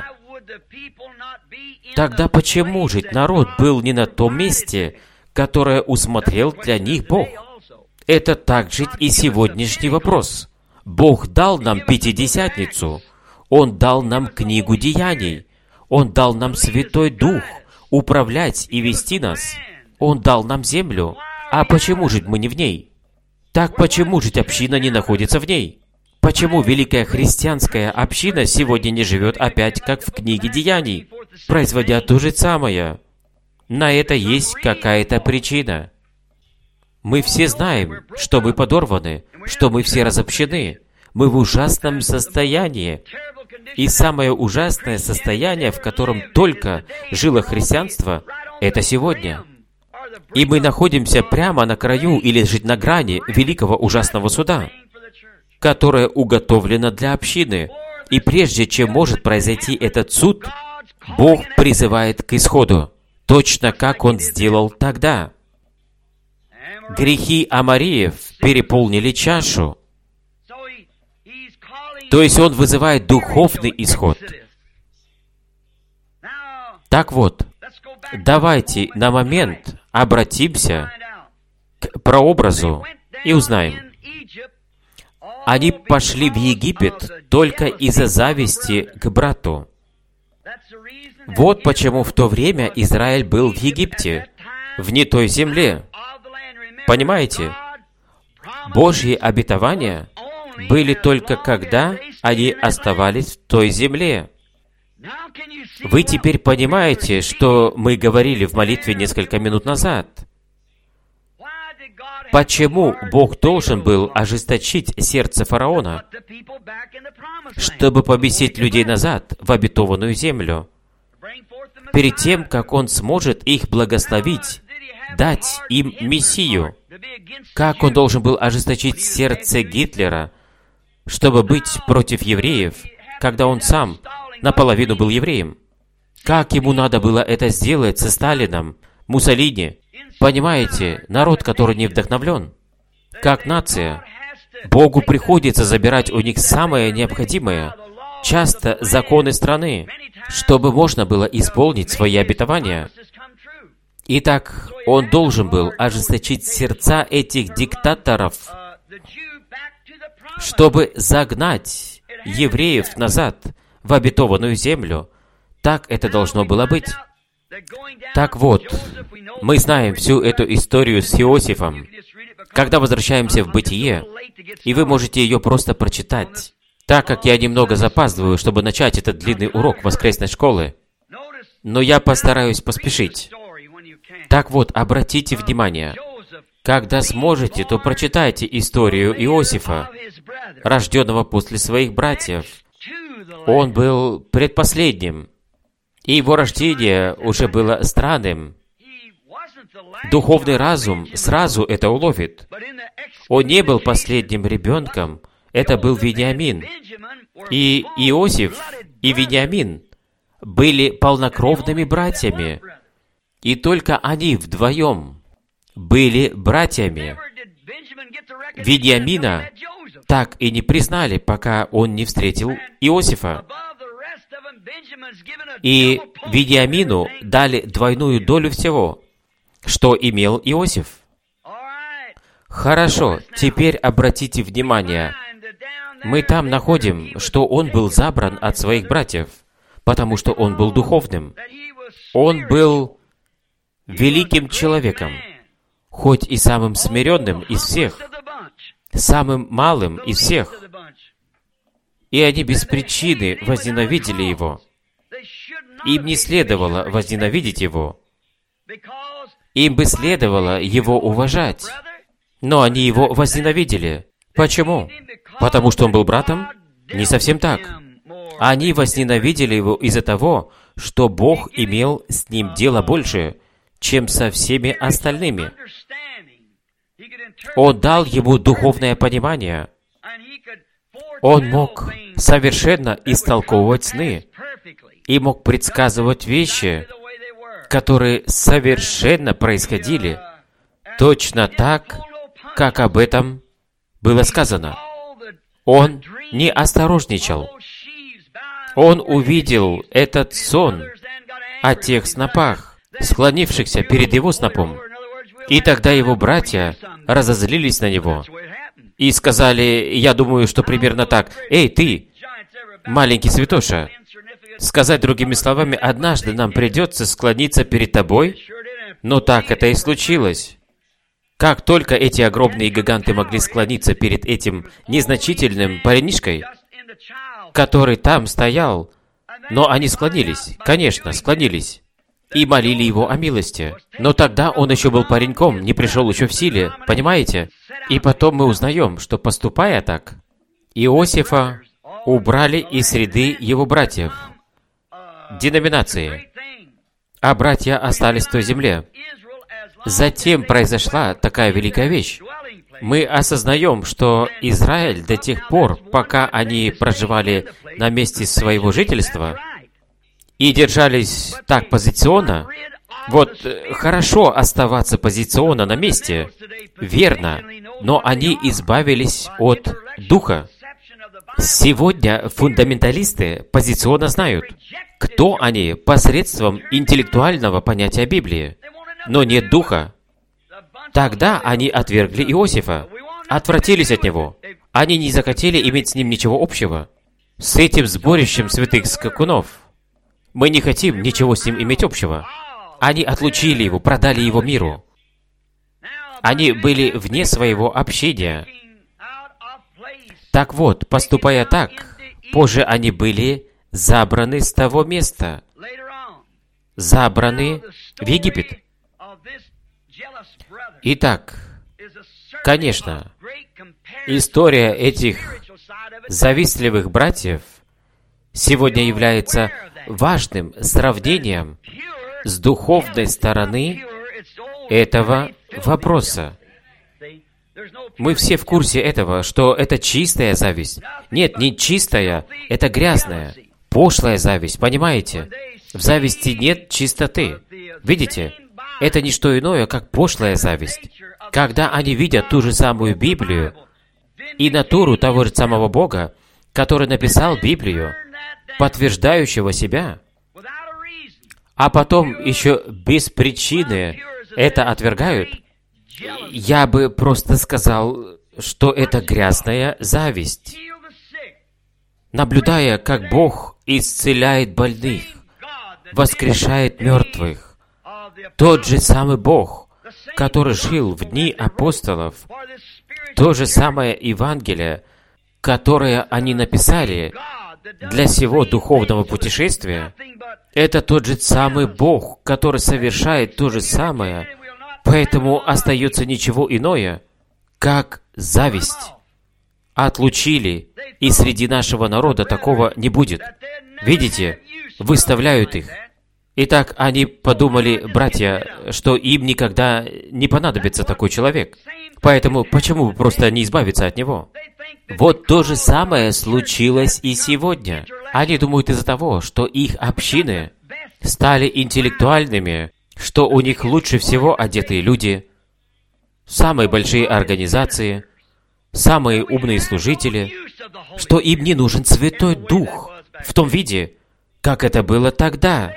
Тогда почему же народ был не на том месте, которое усмотрел для них Бог? Это также и сегодняшний вопрос. Бог дал нам Пятидесятницу, Он дал нам книгу Деяний, Он дал нам Святой Дух, управлять и вести нас. Он дал нам землю. А почему же мы не в ней? Так почему же община не находится в ней? Почему великая христианская община сегодня не живет опять, как в книге Деяний, производя то же самое? На это есть какая-то причина. Мы все знаем, что мы подорваны, что мы все разобщены. Мы в ужасном состоянии. И самое ужасное состояние, в котором только жило христианство, это сегодня. И мы находимся прямо на краю или же на грани великого ужасного суда, которое уготовлено для общины. И прежде чем может произойти этот суд, Бог призывает к исходу, точно как Он сделал тогда. Грехи Амореев переполнили чашу. То есть он вызывает духовный исход. Так вот, давайте на момент обратимся к прообразу и узнаем. Они пошли в Египет только из-за зависти к брату. Вот почему в то время Израиль был в Египте, в не той земле. Понимаете? Божьи обетования были только когда они оставались в той земле. Вы теперь понимаете, что мы говорили в молитве несколько минут назад? Почему Бог должен был ожесточить сердце фараона, чтобы поместить людей назад в обетованную землю, перед тем, как Он сможет их благословить, дать им Мессию? Как Он должен был ожесточить сердце Гитлера, чтобы быть против евреев, когда он сам наполовину был евреем? Как ему надо было это сделать со Сталином, Муссолини? Понимаете, народ, который не вдохновлен, как нация, Богу приходится забирать у них самое необходимое, часто законы страны, чтобы можно было исполнить свои обетования. Итак, Он должен был ожесточить сердца этих диктаторов, чтобы загнать евреев назад в обетованную землю. Так это должно было быть. Так вот, мы знаем всю эту историю с Иосифом. Когда возвращаемся в Бытие, и вы можете ее просто прочитать, так как я немного запаздываю, чтобы начать этот длинный урок воскресной школы, но я постараюсь поспешить. Так вот, обратите внимание, когда сможете, то прочитайте историю Иосифа, рожденного после своих братьев. Он был предпоследним, и его рождение уже было странным. Духовный разум сразу это уловит. Он не был последним ребенком, это был Вениамин. И Иосиф и Вениамин были полнокровными братьями, и только они вдвоем были братьями. Вениамина так и не признали, пока он не встретил Иосифа. И Вениамину дали двойную долю всего, что имел Иосиф. Хорошо, теперь обратите внимание. Мы там находим, что он был забран от своих братьев, потому что он был духовным. Он был великим человеком, хоть и самым смиренным из всех, самым малым из всех. И они без причины возненавидели его. Им не следовало возненавидеть его. Им бы следовало его уважать. Но они его возненавидели. Почему? Потому что он был братом? Не совсем так. Они возненавидели его из-за того, что Бог имел с ним дело больше, чем со всеми остальными. Он дал ему духовное понимание. Он мог совершенно истолковывать сны и мог предсказывать вещи, которые совершенно происходили точно так, как об этом было сказано. Он не осторожничал. Он увидел этот сон о тех снопах, склонившихся перед его снопом. И тогда его братья разозлились на него и сказали, я думаю, что примерно так: «Эй, ты, маленький святоша, сказать другими словами, однажды нам придется склониться перед тобой». Но так это и случилось. Как только эти огромные гиганты могли склониться перед этим незначительным парнишкой, который там стоял, но они склонились, конечно, склонились, и молили его о милости. Но тогда он еще был пареньком, не пришел еще в силе, понимаете? И потом мы узнаем, что, поступая так, Иосифа убрали из среды его братьев, деноминации, а братья остались в той земле. Затем произошла такая великая вещь. Мы осознаем, что Израиль до тех пор, пока они проживали на месте своего жительства и держались так позиционно, вот хорошо оставаться позиционно на месте, верно, но они избавились от духа. Сегодня фундаменталисты позиционно знают, кто они посредством интеллектуального понятия Библии, но нет духа. Тогда они отвергли Иосифа, отвратились от него. Они не захотели иметь с ним ничего общего, с этим сборищем святых скакунов. Мы не хотим ничего с ним иметь общего. Они отлучили его, продали его миру. Они были вне своего общения. Так вот, поступая так, позже они были забраны с того места, забраны в Египет. Итак, конечно, история этих завистливых братьев сегодня является важным сравнением с духовной стороны этого вопроса. Мы все в курсе этого, что это чистая зависть. Нет, не чистая, это грязная, пошлая зависть, понимаете? В зависти нет чистоты. Видите? Это не что иное, как пошлая зависть. Когда они видят ту же самую Библию и натуру того же самого Бога, который написал Библию, подтверждающего себя, а потом еще без причины это отвергают, я бы просто сказал, что это грязная зависть. Наблюдая, как Бог исцеляет больных, воскрешает мертвых, тот же самый Бог, который жил в дни апостолов, то же самое Евангелие, которое они написали для сего духовного путешествия, это тот же самый Бог, который совершает то же самое, поэтому остается ничего иное, как зависть. Отлучили, и среди нашего народа такого не будет. Видите, выставляют их. Итак, они подумали, братья, что им никогда не понадобится такой человек. Поэтому почему бы просто не избавиться от него? Вот то же самое случилось и сегодня. Они думают из-за того, что их общины стали интеллектуальными, что у них лучше всего одетые люди, самые большие организации, самые умные служители, что им не нужен Святой Дух в том виде, как это было тогда,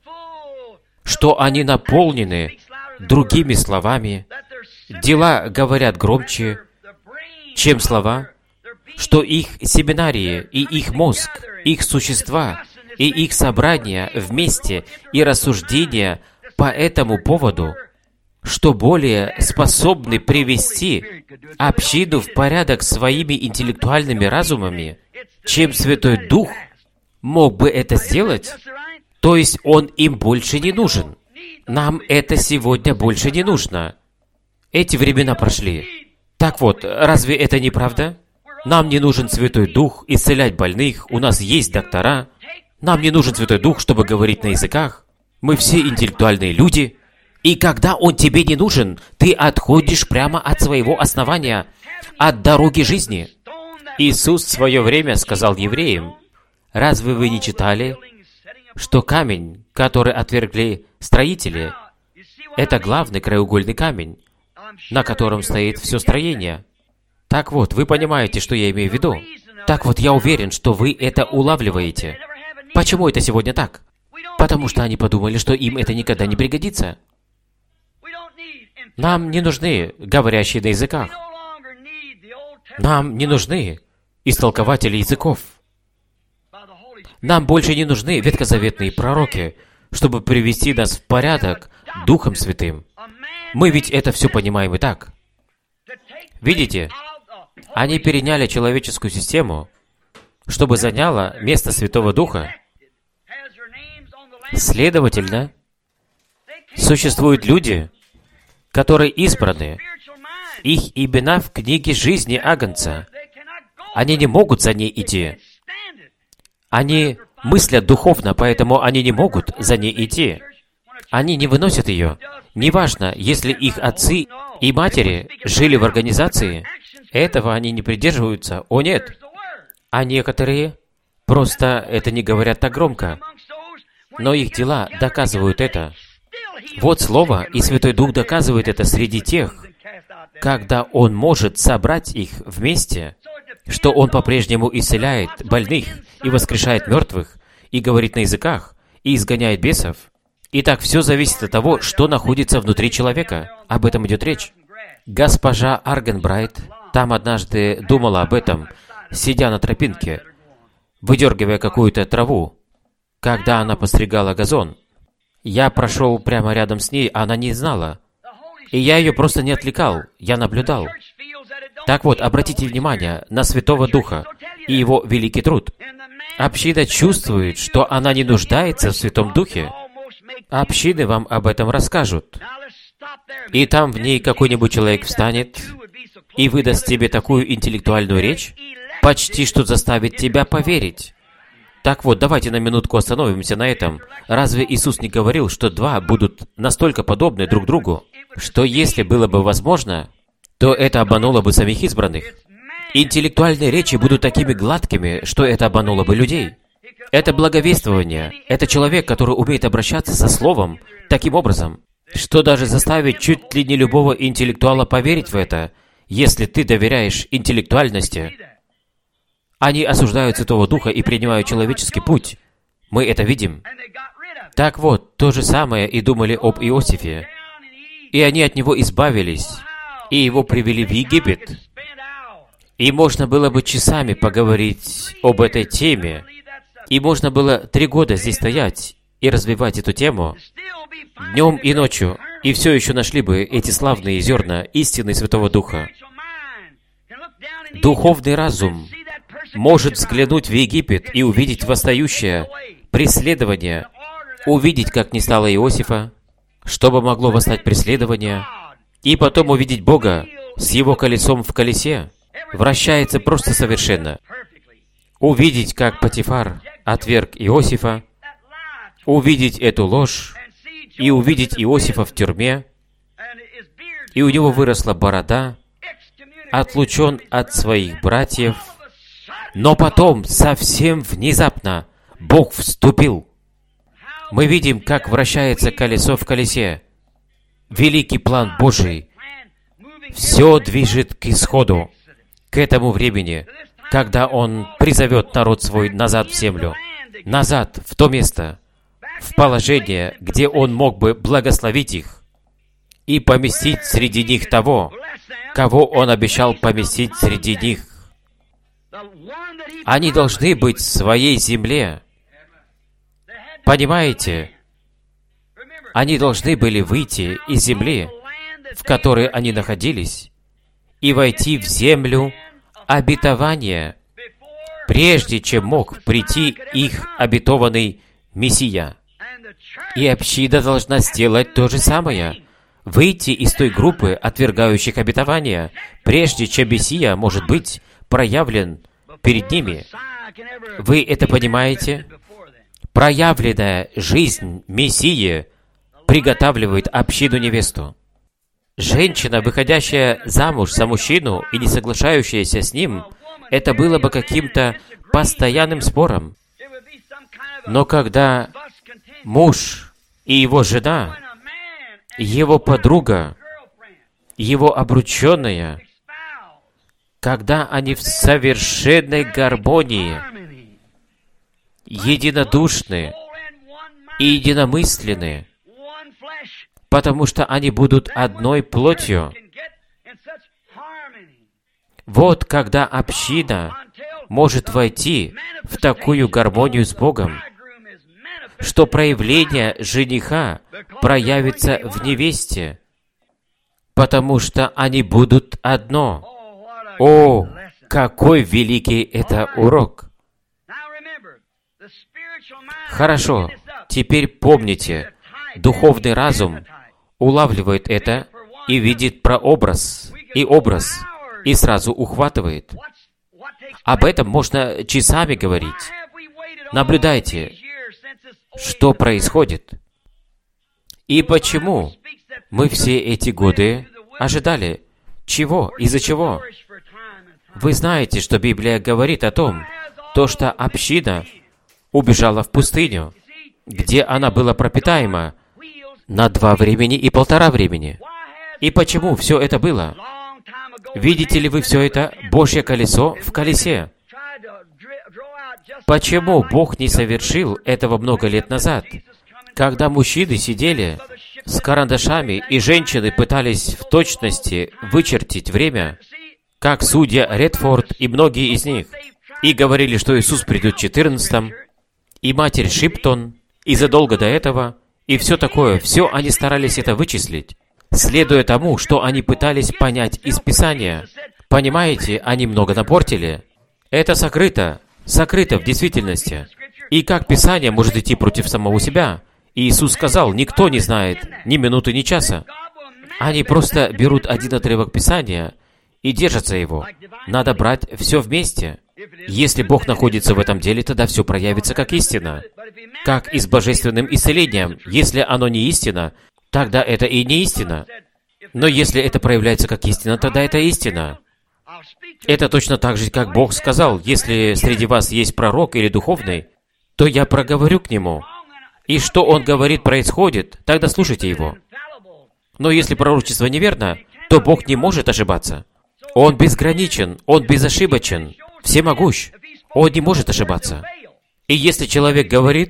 что они наполнены другими словами, дела говорят громче, чем слова, что их семинарии и их мозг, их существа и их собрания вместе и рассуждения по этому поводу, что более способны привести общину в порядок своими интеллектуальными разумами, чем Святой Дух мог бы это сделать, то есть Он им больше не нужен. Нам это сегодня больше не нужно. Эти времена прошли. Так вот, разве это не правда? Нам не нужен Святой Дух исцелять больных, у нас есть доктора. Нам не нужен Святой Дух, чтобы говорить на языках. Мы все интеллектуальные люди. И когда Он тебе не нужен, ты отходишь прямо от своего основания, от дороги жизни. Иисус в свое время сказал евреям, «Разве вы не читали, что камень, который отвергли строители, это главный краеугольный камень, на котором стоит все строение?» Так вот, вы понимаете, что я имею в виду. Так вот, я уверен, что вы это улавливаете. Почему это сегодня так? Потому что они подумали, что им это никогда не пригодится. Нам не нужны говорящие на языках. Нам не нужны истолкователи языков. Нам больше не нужны ветхозаветные пророки, чтобы привести нас в порядок Духом Святым. Мы ведь это все понимаем и так. Видите, они переняли человеческую систему, чтобы заняло место Святого Духа. Следовательно, существуют люди, которые избраны, их имена в книге жизни Агнца. Они не могут за ней идти. Они мыслят духовно, поэтому они не могут за ней идти. Они не выносят ее. Неважно, если их отцы и матери жили в организации, этого они не придерживаются. О нет! А некоторые просто это не говорят так громко. Но их дела доказывают это. Вот Слово, и Святой Дух доказывает это среди тех, когда Он может собрать их вместе. что Он по-прежнему исцеляет больных и воскрешает мертвых, и говорит на языках, и изгоняет бесов. Итак, все зависит от того, что находится внутри человека. Об этом идет речь. Госпожа Аргенбрайт там однажды думала об этом, сидя на тропинке, выдергивая какую-то траву, когда она постригала газон. Я прошел прямо рядом с ней, а она не знала. И я ее просто не отвлекал, я наблюдал. Так вот, обратите внимание на Святого Духа и Его великий труд. Община чувствует, что она не нуждается в Святом Духе. Общины вам об этом расскажут. И там в ней какой-нибудь человек встанет и выдаст тебе такую интеллектуальную речь, почти что заставит тебя поверить. Так вот, давайте на минутку остановимся на этом. Разве Иисус не говорил, что два будут настолько подобны друг другу, что если было бы возможно, то это обмануло бы самих избранных? Интеллектуальные речи будут такими гладкими, что это обмануло бы людей. Это благовествование. Это человек, который умеет обращаться со Словом таким образом, что даже заставит чуть ли не любого интеллектуала поверить в это, если ты доверяешь интеллектуальности. Они осуждают Святого Духа и принимают человеческий путь. Мы это видим. Так вот, то же самое и думали об Иосифе. И они от него избавились, и его привели в Египет. И можно было бы часами поговорить об этой теме, и можно было три года здесь стоять и развивать эту тему днем и ночью, и все еще нашли бы эти славные зерна истины Святого Духа. Духовный разум может взглянуть в Египет и увидеть восстающее преследование, увидеть, как не стало Иосифа, чтобы могло восстать преследование, и потом увидеть Бога с Его колесом в колесе, вращается просто совершенно. Увидеть, как Потифар отверг Иосифа, увидеть эту ложь, и увидеть Иосифа в тюрьме, и у него выросла борода, отлучен от своих братьев, но потом, совсем внезапно, Бог вступил. Мы видим, как вращается колесо в колесе. Великий план Божий. Все движет к исходу, к этому времени, когда Он призовет народ свой назад в землю, назад, в то место, в положение, где Он мог бы благословить их и поместить среди них того, кого Он обещал поместить среди них. Они должны быть в своей земле. Понимаете? Они должны были выйти из земли, в которой они находились, и войти в землю обетования, прежде чем мог прийти их обетованный Мессия. И община должна сделать то же самое. Выйти из той группы, отвергающих обетования, прежде чем Мессия может быть проявлен перед ними. Вы это понимаете? Проявленная жизнь Мессии приготавливает общину-невесту. Женщина, выходящая замуж за мужчину и не соглашающаяся с ним, это было бы каким-то постоянным спором. Но когда муж и его жена, его подруга, его обрученная, когда они в совершенной гармонии, единодушны и единомысленны, потому что они будут одной плотью. Вот когда община может войти в такую гармонию с Богом, что проявление жениха проявится в невесте, потому что они будут одно. О, какой великий это урок! Хорошо, теперь помните, духовный разум улавливает это и видит прообраз и образ, и сразу ухватывает. Об этом можно часами говорить. Наблюдайте, что происходит. И почему мы все эти годы ожидали? Чего? Из-за чего? Вы знаете, что Библия говорит о том, то, что община убежала в пустыню, где она была пропитаема на два времени и полтора времени. И почему все это было? Видите ли вы все это? Божье колесо в колесе. Почему Бог не совершил этого много лет назад, когда мужчины сидели с карандашами и женщины пытались в точности вычертить время, как судья Редфорд и многие из них, и говорили, что Иисус придет в четырнадцатом, и матерь Шиптон, и задолго до этого, и все такое, все они старались это вычислить, следуя тому, что они пытались понять из Писания. Понимаете, они много напортили. Это сокрыто, сокрыто в действительности. И как Писание может идти против самого себя? И Иисус сказал, никто не знает ни минуты, ни часа. Они просто берут один отрывок Писания и держатся его. Надо брать все вместе. Если Бог находится в этом деле, тогда все проявится как истина. Как и с божественным исцелением. Если оно не истина, тогда это и не истина. Но если это проявляется как истина, тогда это истина. Это точно так же, как Бог сказал, если среди вас есть пророк или духовный, то я проговорю к нему. И что он говорит происходит, тогда слушайте его. Но если пророчество неверно, то Бог не может ошибаться. Он безграничен, Он безошибочен, всемогущ. Он не может ошибаться. И если человек говорит,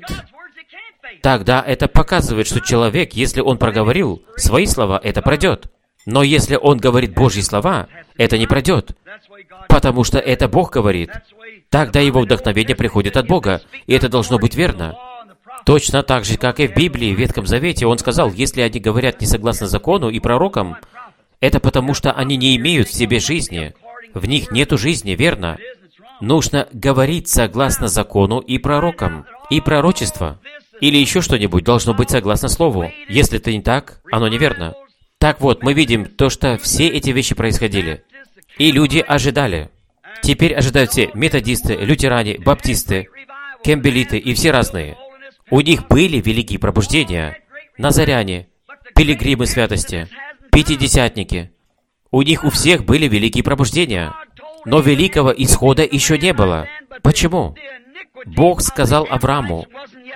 тогда это показывает, что человек, если он проговорил свои слова, это пройдет. Но если он говорит Божьи слова, это не пройдет. Потому что это Бог говорит. Тогда его вдохновение приходит от Бога, и это должно быть верно. Точно так же, как и в Библии, в Ветхом Завете, Он сказал, если они говорят не согласно закону и пророкам, это потому, что они не имеют в себе жизни. В них нету жизни, верно? Нужно говорить согласно закону и пророкам, и пророчество. Или еще что-нибудь должно быть согласно Слову. Если это не так, оно неверно. Так вот, мы видим то, что все эти вещи происходили. И люди ожидали. Теперь ожидают все методисты, лютеране, баптисты, кембелиты и все разные. У них были великие пробуждения. Назаряне, пилигримы святости, пятидесятники. У них у всех были великие пробуждения. Но великого исхода еще не было. Почему? Бог сказал Аврааму,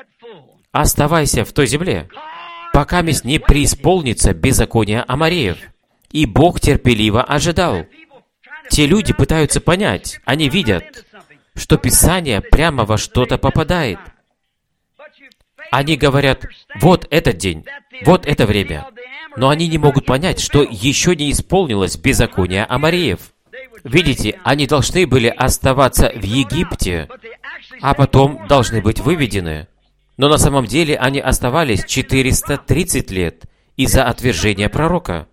«Оставайся в той земле, пока месть не преисполнится беззакония Амореев». И Бог терпеливо ожидал. Те люди пытаются понять, они видят, что Писание прямо во что-то попадает. Они говорят, вот этот день, вот это время. Но они не могут понять, что еще не исполнилось беззаконие Амореев. Видите, они должны были оставаться в Египте, а потом должны быть выведены. Но на самом деле они оставались четыреста тридцать лет из-за отвержения пророка.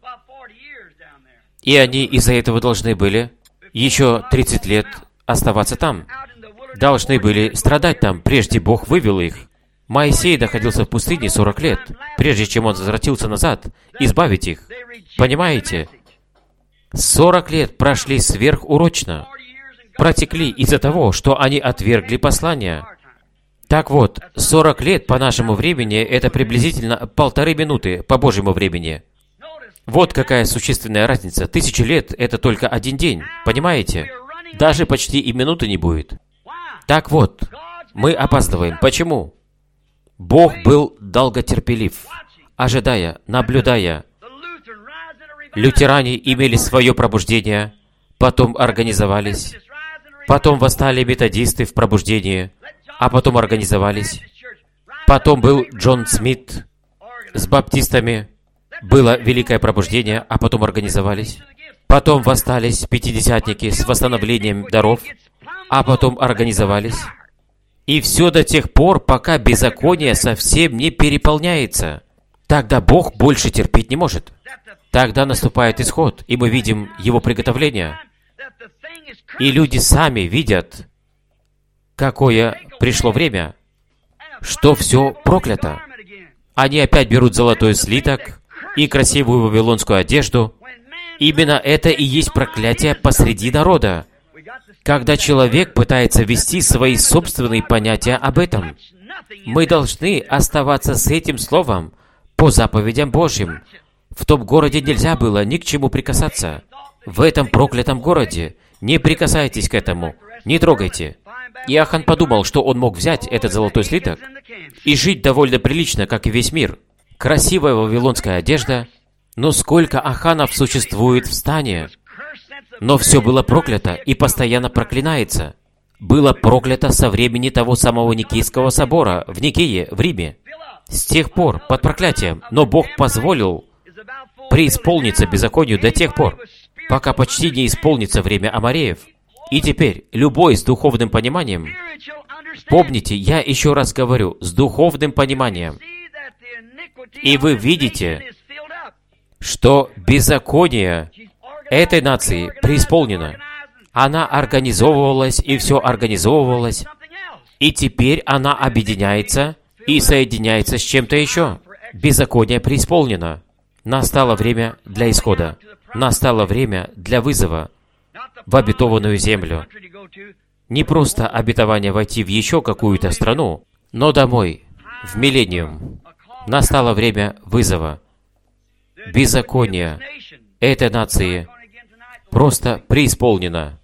И они из-за этого должны были еще тридцать лет оставаться там. Должны были страдать там, прежде Бог вывел их. Моисей находился в пустыне сорок лет, прежде чем он возвратился назад, избавить их. Понимаете? сорок лет прошли сверхурочно. Протекли из-за того, что они отвергли послание. Так вот, сорок лет по нашему времени — это приблизительно полторы минуты по Божьему времени. Вот какая существенная разница. Тысячи лет — это только один день. Понимаете? Даже почти и минуты не будет. Так вот, мы опаздываем. Почему? Бог был долготерпелив, ожидая, наблюдая. Лютеране имели свое пробуждение, потом организовались. Потом восстали методисты в пробуждении, а потом организовались. Потом был Джон Смит с баптистами. Было великое пробуждение, а потом организовались. Потом восстались пятидесятники с восстановлением даров, а потом организовались. И все до тех пор, пока беззаконие совсем не переполняется. Тогда Бог больше терпеть не может. Тогда наступает исход, и мы видим Его приготовление. И люди сами видят, какое пришло время, что все проклято. Они опять берут золотой слиток и красивую вавилонскую одежду. Именно это и есть проклятие посреди народа, когда человек пытается ввести свои собственные понятия об этом. Мы должны оставаться с этим словом по заповедям Божьим. В том городе нельзя было ни к чему прикасаться. В этом проклятом городе не прикасайтесь к этому, не трогайте. Иоанн подумал, что он мог взять этот золотой слиток и жить довольно прилично, как и весь мир. Красивая вавилонская одежда, но сколько аханов существует в стане? Но все было проклято и постоянно проклинается. Было проклято со времени того самого Никейского собора в Никее, в Риме. С тех пор под проклятием. Но Бог позволил преисполниться беззаконию до тех пор, пока почти не исполнится время Амареев. И теперь, любой с духовным пониманием, помните, я еще раз говорю, с духовным пониманием, и вы видите, что беззаконие этой нации преисполнено. Она организовывалась, и все организовывалось, и теперь она объединяется и соединяется с чем-то еще. Беззаконие преисполнено. Настало время для исхода. Настало время для вызова в обетованную землю. Не просто обетование войти в еще какую-то страну, но домой, в миллениум. Настало время вызова. Беззаконие этой нации просто преисполнено.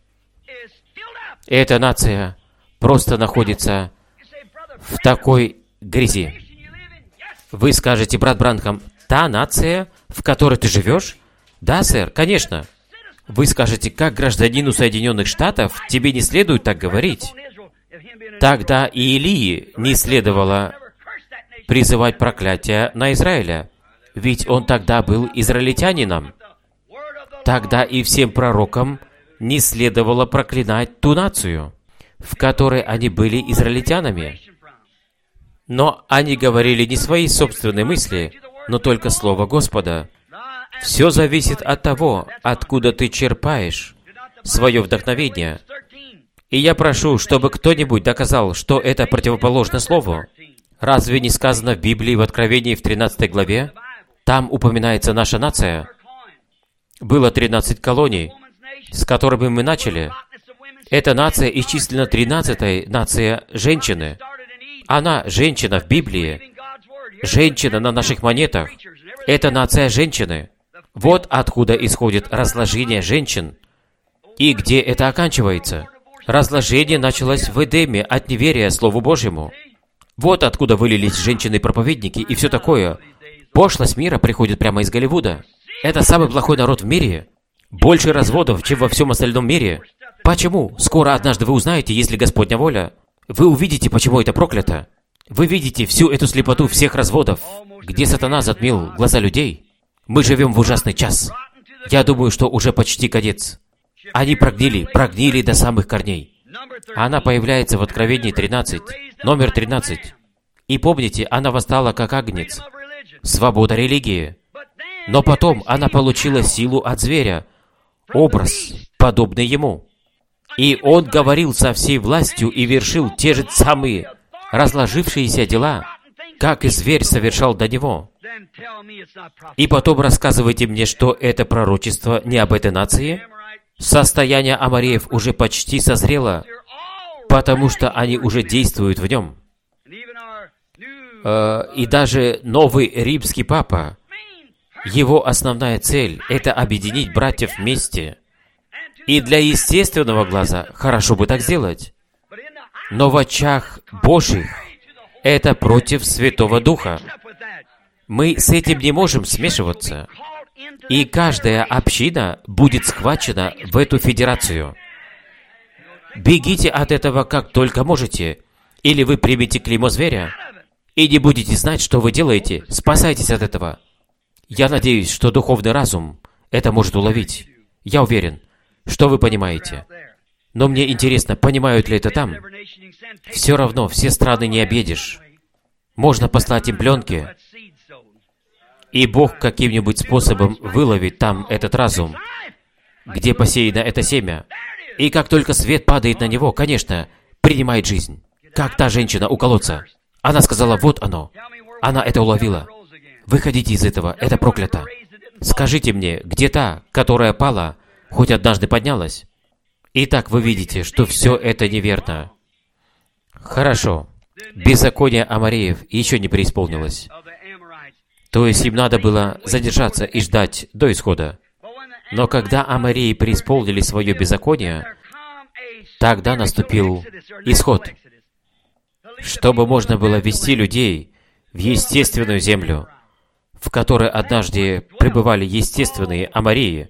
Эта нация просто находится в такой грязи. Вы скажете, брат Бранхам, та нация, в которой ты живешь? Да, сэр, конечно. Вы скажете, как гражданину Соединенных Штатов, тебе не следует так говорить. Тогда и Илии не следовало призывать проклятие на Израиля, ведь он тогда был израильтянином. Тогда и всем пророкам не следовало проклинать ту нацию, в которой они были израильтянами. Но они говорили не свои собственные мысли, но только Слово Господа. Все зависит от того, откуда ты черпаешь свое вдохновение. И я прошу, чтобы кто-нибудь доказал, что это противоположно Слову. Разве не сказано в Библии в Откровении в тринадцатой главе? Там упоминается наша нация. Было тринадцать колоний, с которыми мы начали. Эта нация исчислена тринадцатой нация женщины. Она женщина в Библии. Женщина на наших монетах. Это нация женщины. Вот откуда исходит разложение женщин. И где это оканчивается? Разложение началось в Эдеме от неверия Слову Божьему. Вот откуда вылились женщины-проповедники и все такое. Пошлость мира приходит прямо из Голливуда. Это самый плохой народ в мире. Больше разводов, чем во всем остальном мире. Почему? Скоро однажды вы узнаете, если Господня воля. Вы увидите, почему это проклято. Вы видите всю эту слепоту всех разводов, где сатана затмил глаза людей. Мы живем в ужасный час. Я думаю, что уже почти конец. Они прогнили, прогнили до самых корней. Она появляется в Откровении тринадцать, номер тринадцать. И помните, она восстала как агнец. Свобода религии. Но потом она получила силу от зверя, образ, подобный ему. И он говорил со всей властью и вершил те же самые разложившиеся дела, как и зверь совершал до него. И потом рассказывайте мне, что это пророчество не об этой нации? Состояние Амареев уже почти созрело, потому что они уже действуют в нем. И даже новый римский папа, его основная цель — это объединить братьев вместе. И для естественного глаза хорошо бы так сделать. Но в очах Божьих это против Святого Духа. Мы с этим не можем смешиваться. И каждая община будет схвачена в эту федерацию. Бегите от этого как только можете, или вы примете клеймо зверя, и не будете знать, что вы делаете. Спасайтесь от этого. Я надеюсь, что духовный разум это может уловить. Я уверен, что вы понимаете. Но мне интересно, понимают ли это там? Все равно, все страны не объедешь. Можно послать им пленки, и Бог каким-нибудь способом выловит там этот разум, где посеяно это семя. И как только свет падает на него, конечно, принимает жизнь. Как та женщина у колодца. Она сказала, вот оно. Она это уловила. Выходите из этого, это проклято. Скажите мне, где та, которая пала, хоть однажды поднялась? Итак, вы видите, что все это неверно. Хорошо. Беззаконие Амареев еще не преисполнилось. То есть им надо было задержаться и ждать до исхода. Но когда Амареи преисполнили свое беззаконие, тогда наступил исход, чтобы можно было вести людей в естественную землю, в которой однажды пребывали естественные Амареи.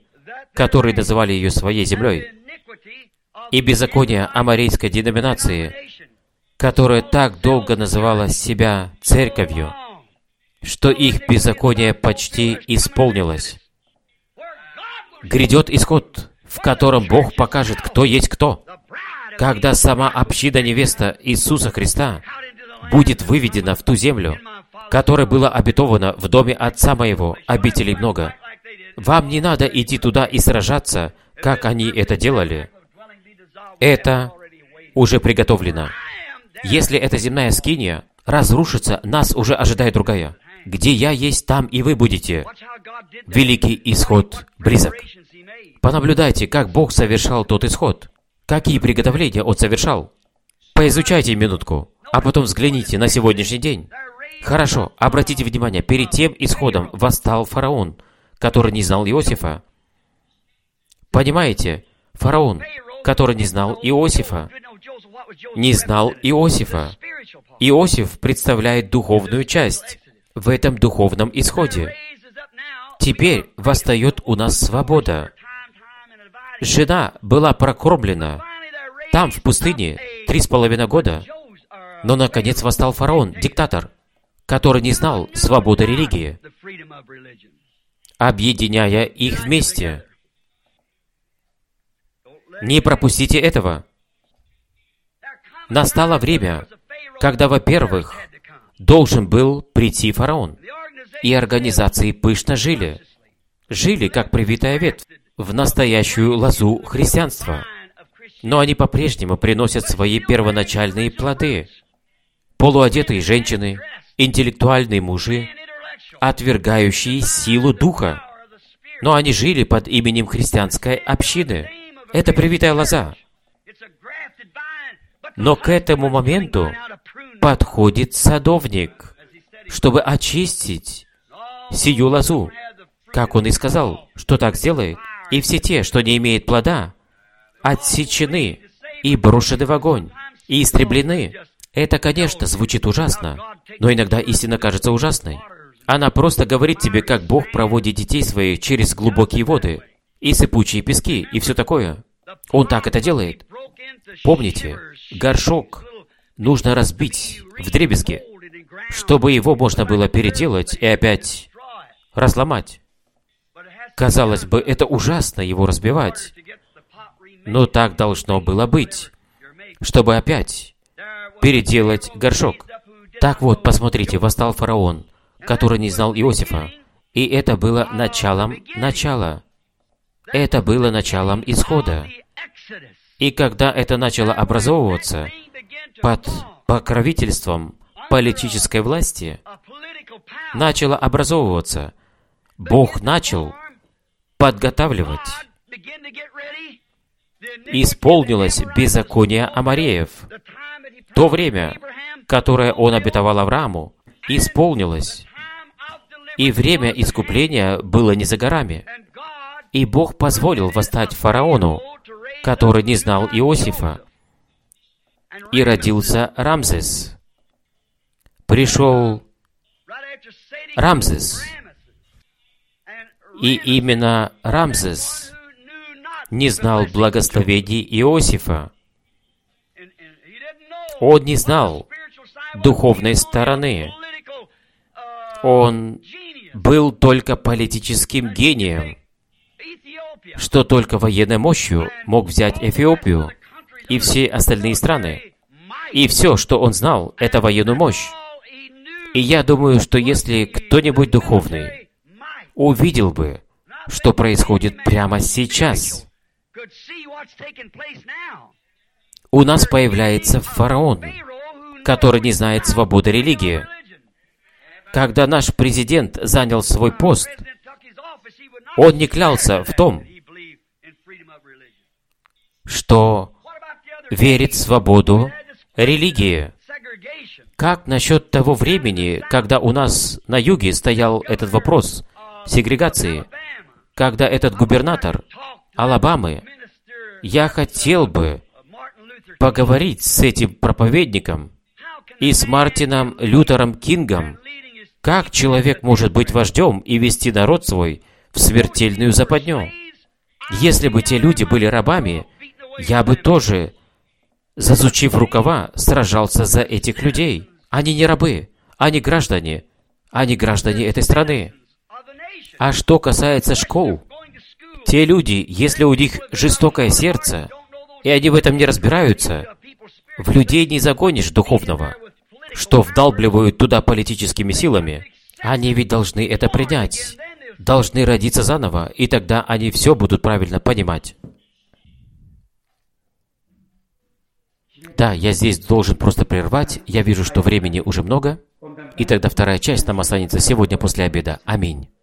которые называли ее своей землей, и беззаконие аморейской деноминации, которая так долго называла себя церковью, что их беззаконие почти исполнилось. Грядет исход, в котором Бог покажет, кто есть кто, когда сама община невеста Иисуса Христа будет выведена в ту землю, которая была обетована в доме Отца Моего, обителей много. Вам не надо идти туда и сражаться, как они это делали. Это уже приготовлено. Если эта земная скиния разрушится, нас уже ожидает другая. Где я есть, там и вы будете. Великий исход близок. Понаблюдайте, как Бог совершал тот исход. Какие приготовления Он совершал. Поизучайте минутку, а потом взгляните на сегодняшний день. Хорошо, обратите внимание, перед тем исходом восстал фараон, который не знал Иосифа. Понимаете, фараон, который не знал Иосифа, не знал Иосифа. Иосиф представляет духовную часть в этом духовном исходе. Теперь восстает у нас свобода. Жена была прокормлена там, в пустыне, три с половиной года. Но, наконец, восстал фараон, диктатор, который не знал свободы религии, объединяя их вместе. Не пропустите этого. Настало время, когда, во-первых, должен был прийти фараон, и организации пышно жили, жили, как привитая ветвь, в настоящую лозу христианства. Но они по-прежнему приносят свои первоначальные плоды. Полуодетые женщины, интеллектуальные мужи, отвергающие силу Духа. Но они жили под именем христианской общины. Это привитая лоза. Но к этому моменту подходит садовник, чтобы очистить сию лозу, как он и сказал, что так сделает. И все те, что не имеют плода, отсечены и брошены в огонь, и истреблены. Это, конечно, звучит ужасно, но иногда истина кажется ужасной. Она просто говорит тебе, как Бог проводит детей своих через глубокие воды, и сыпучие пески, и все такое. Он так это делает. Помните, горшок нужно разбить вдребезги, чтобы его можно было переделать и опять разломать. Казалось бы, это ужасно его разбивать, но так должно было быть, чтобы опять переделать горшок. Так вот, посмотрите, восстал фараон, который не знал Иосифа, и это было началом начала. Это было началом исхода. И когда это начало образовываться под покровительством политической власти, начало образовываться, Бог начал подготавливать. Исполнилось беззаконие Амореев. То время, которое Он обетовал Аврааму, исполнилось. И время искупления было не за горами. И Бог позволил восстать фараону, который не знал Иосифа. И родился Рамзес. Пришел Рамзес. И именно Рамзес не знал благословений Иосифа. Он не знал духовной стороны. Он был только политическим гением, что только военной мощью мог взять Эфиопию и все остальные страны. И все, что он знал, это военную мощь. И я думаю, что если кто-нибудь духовный увидел бы, что происходит прямо сейчас, у нас появляется фараон, который не знает свободы религии. Когда наш президент занял свой пост, он не клялся в том, что верит в свободу религии. Как насчет того времени, когда у нас на юге стоял этот вопрос сегрегации, когда этот губернатор Алабамы, я хотел бы поговорить с этим проповедником и с Мартином Лютером Кингом, как человек может быть вождем и вести народ свой в смертельную западню. Если бы те люди были рабами, я бы тоже, засучив рукава, сражался за этих людей. Они не рабы, они граждане, они граждане этой страны. А что касается школ, те люди, если у них жестокое сердце, и они в этом не разбираются, в людей не загонишь духовного, что вдалбливают туда политическими силами. Они ведь должны это принять, должны родиться заново, и тогда они все будут правильно понимать. Да, я здесь должен просто прервать. Я вижу, что времени уже много. И тогда вторая часть нам останется сегодня после обеда. Аминь.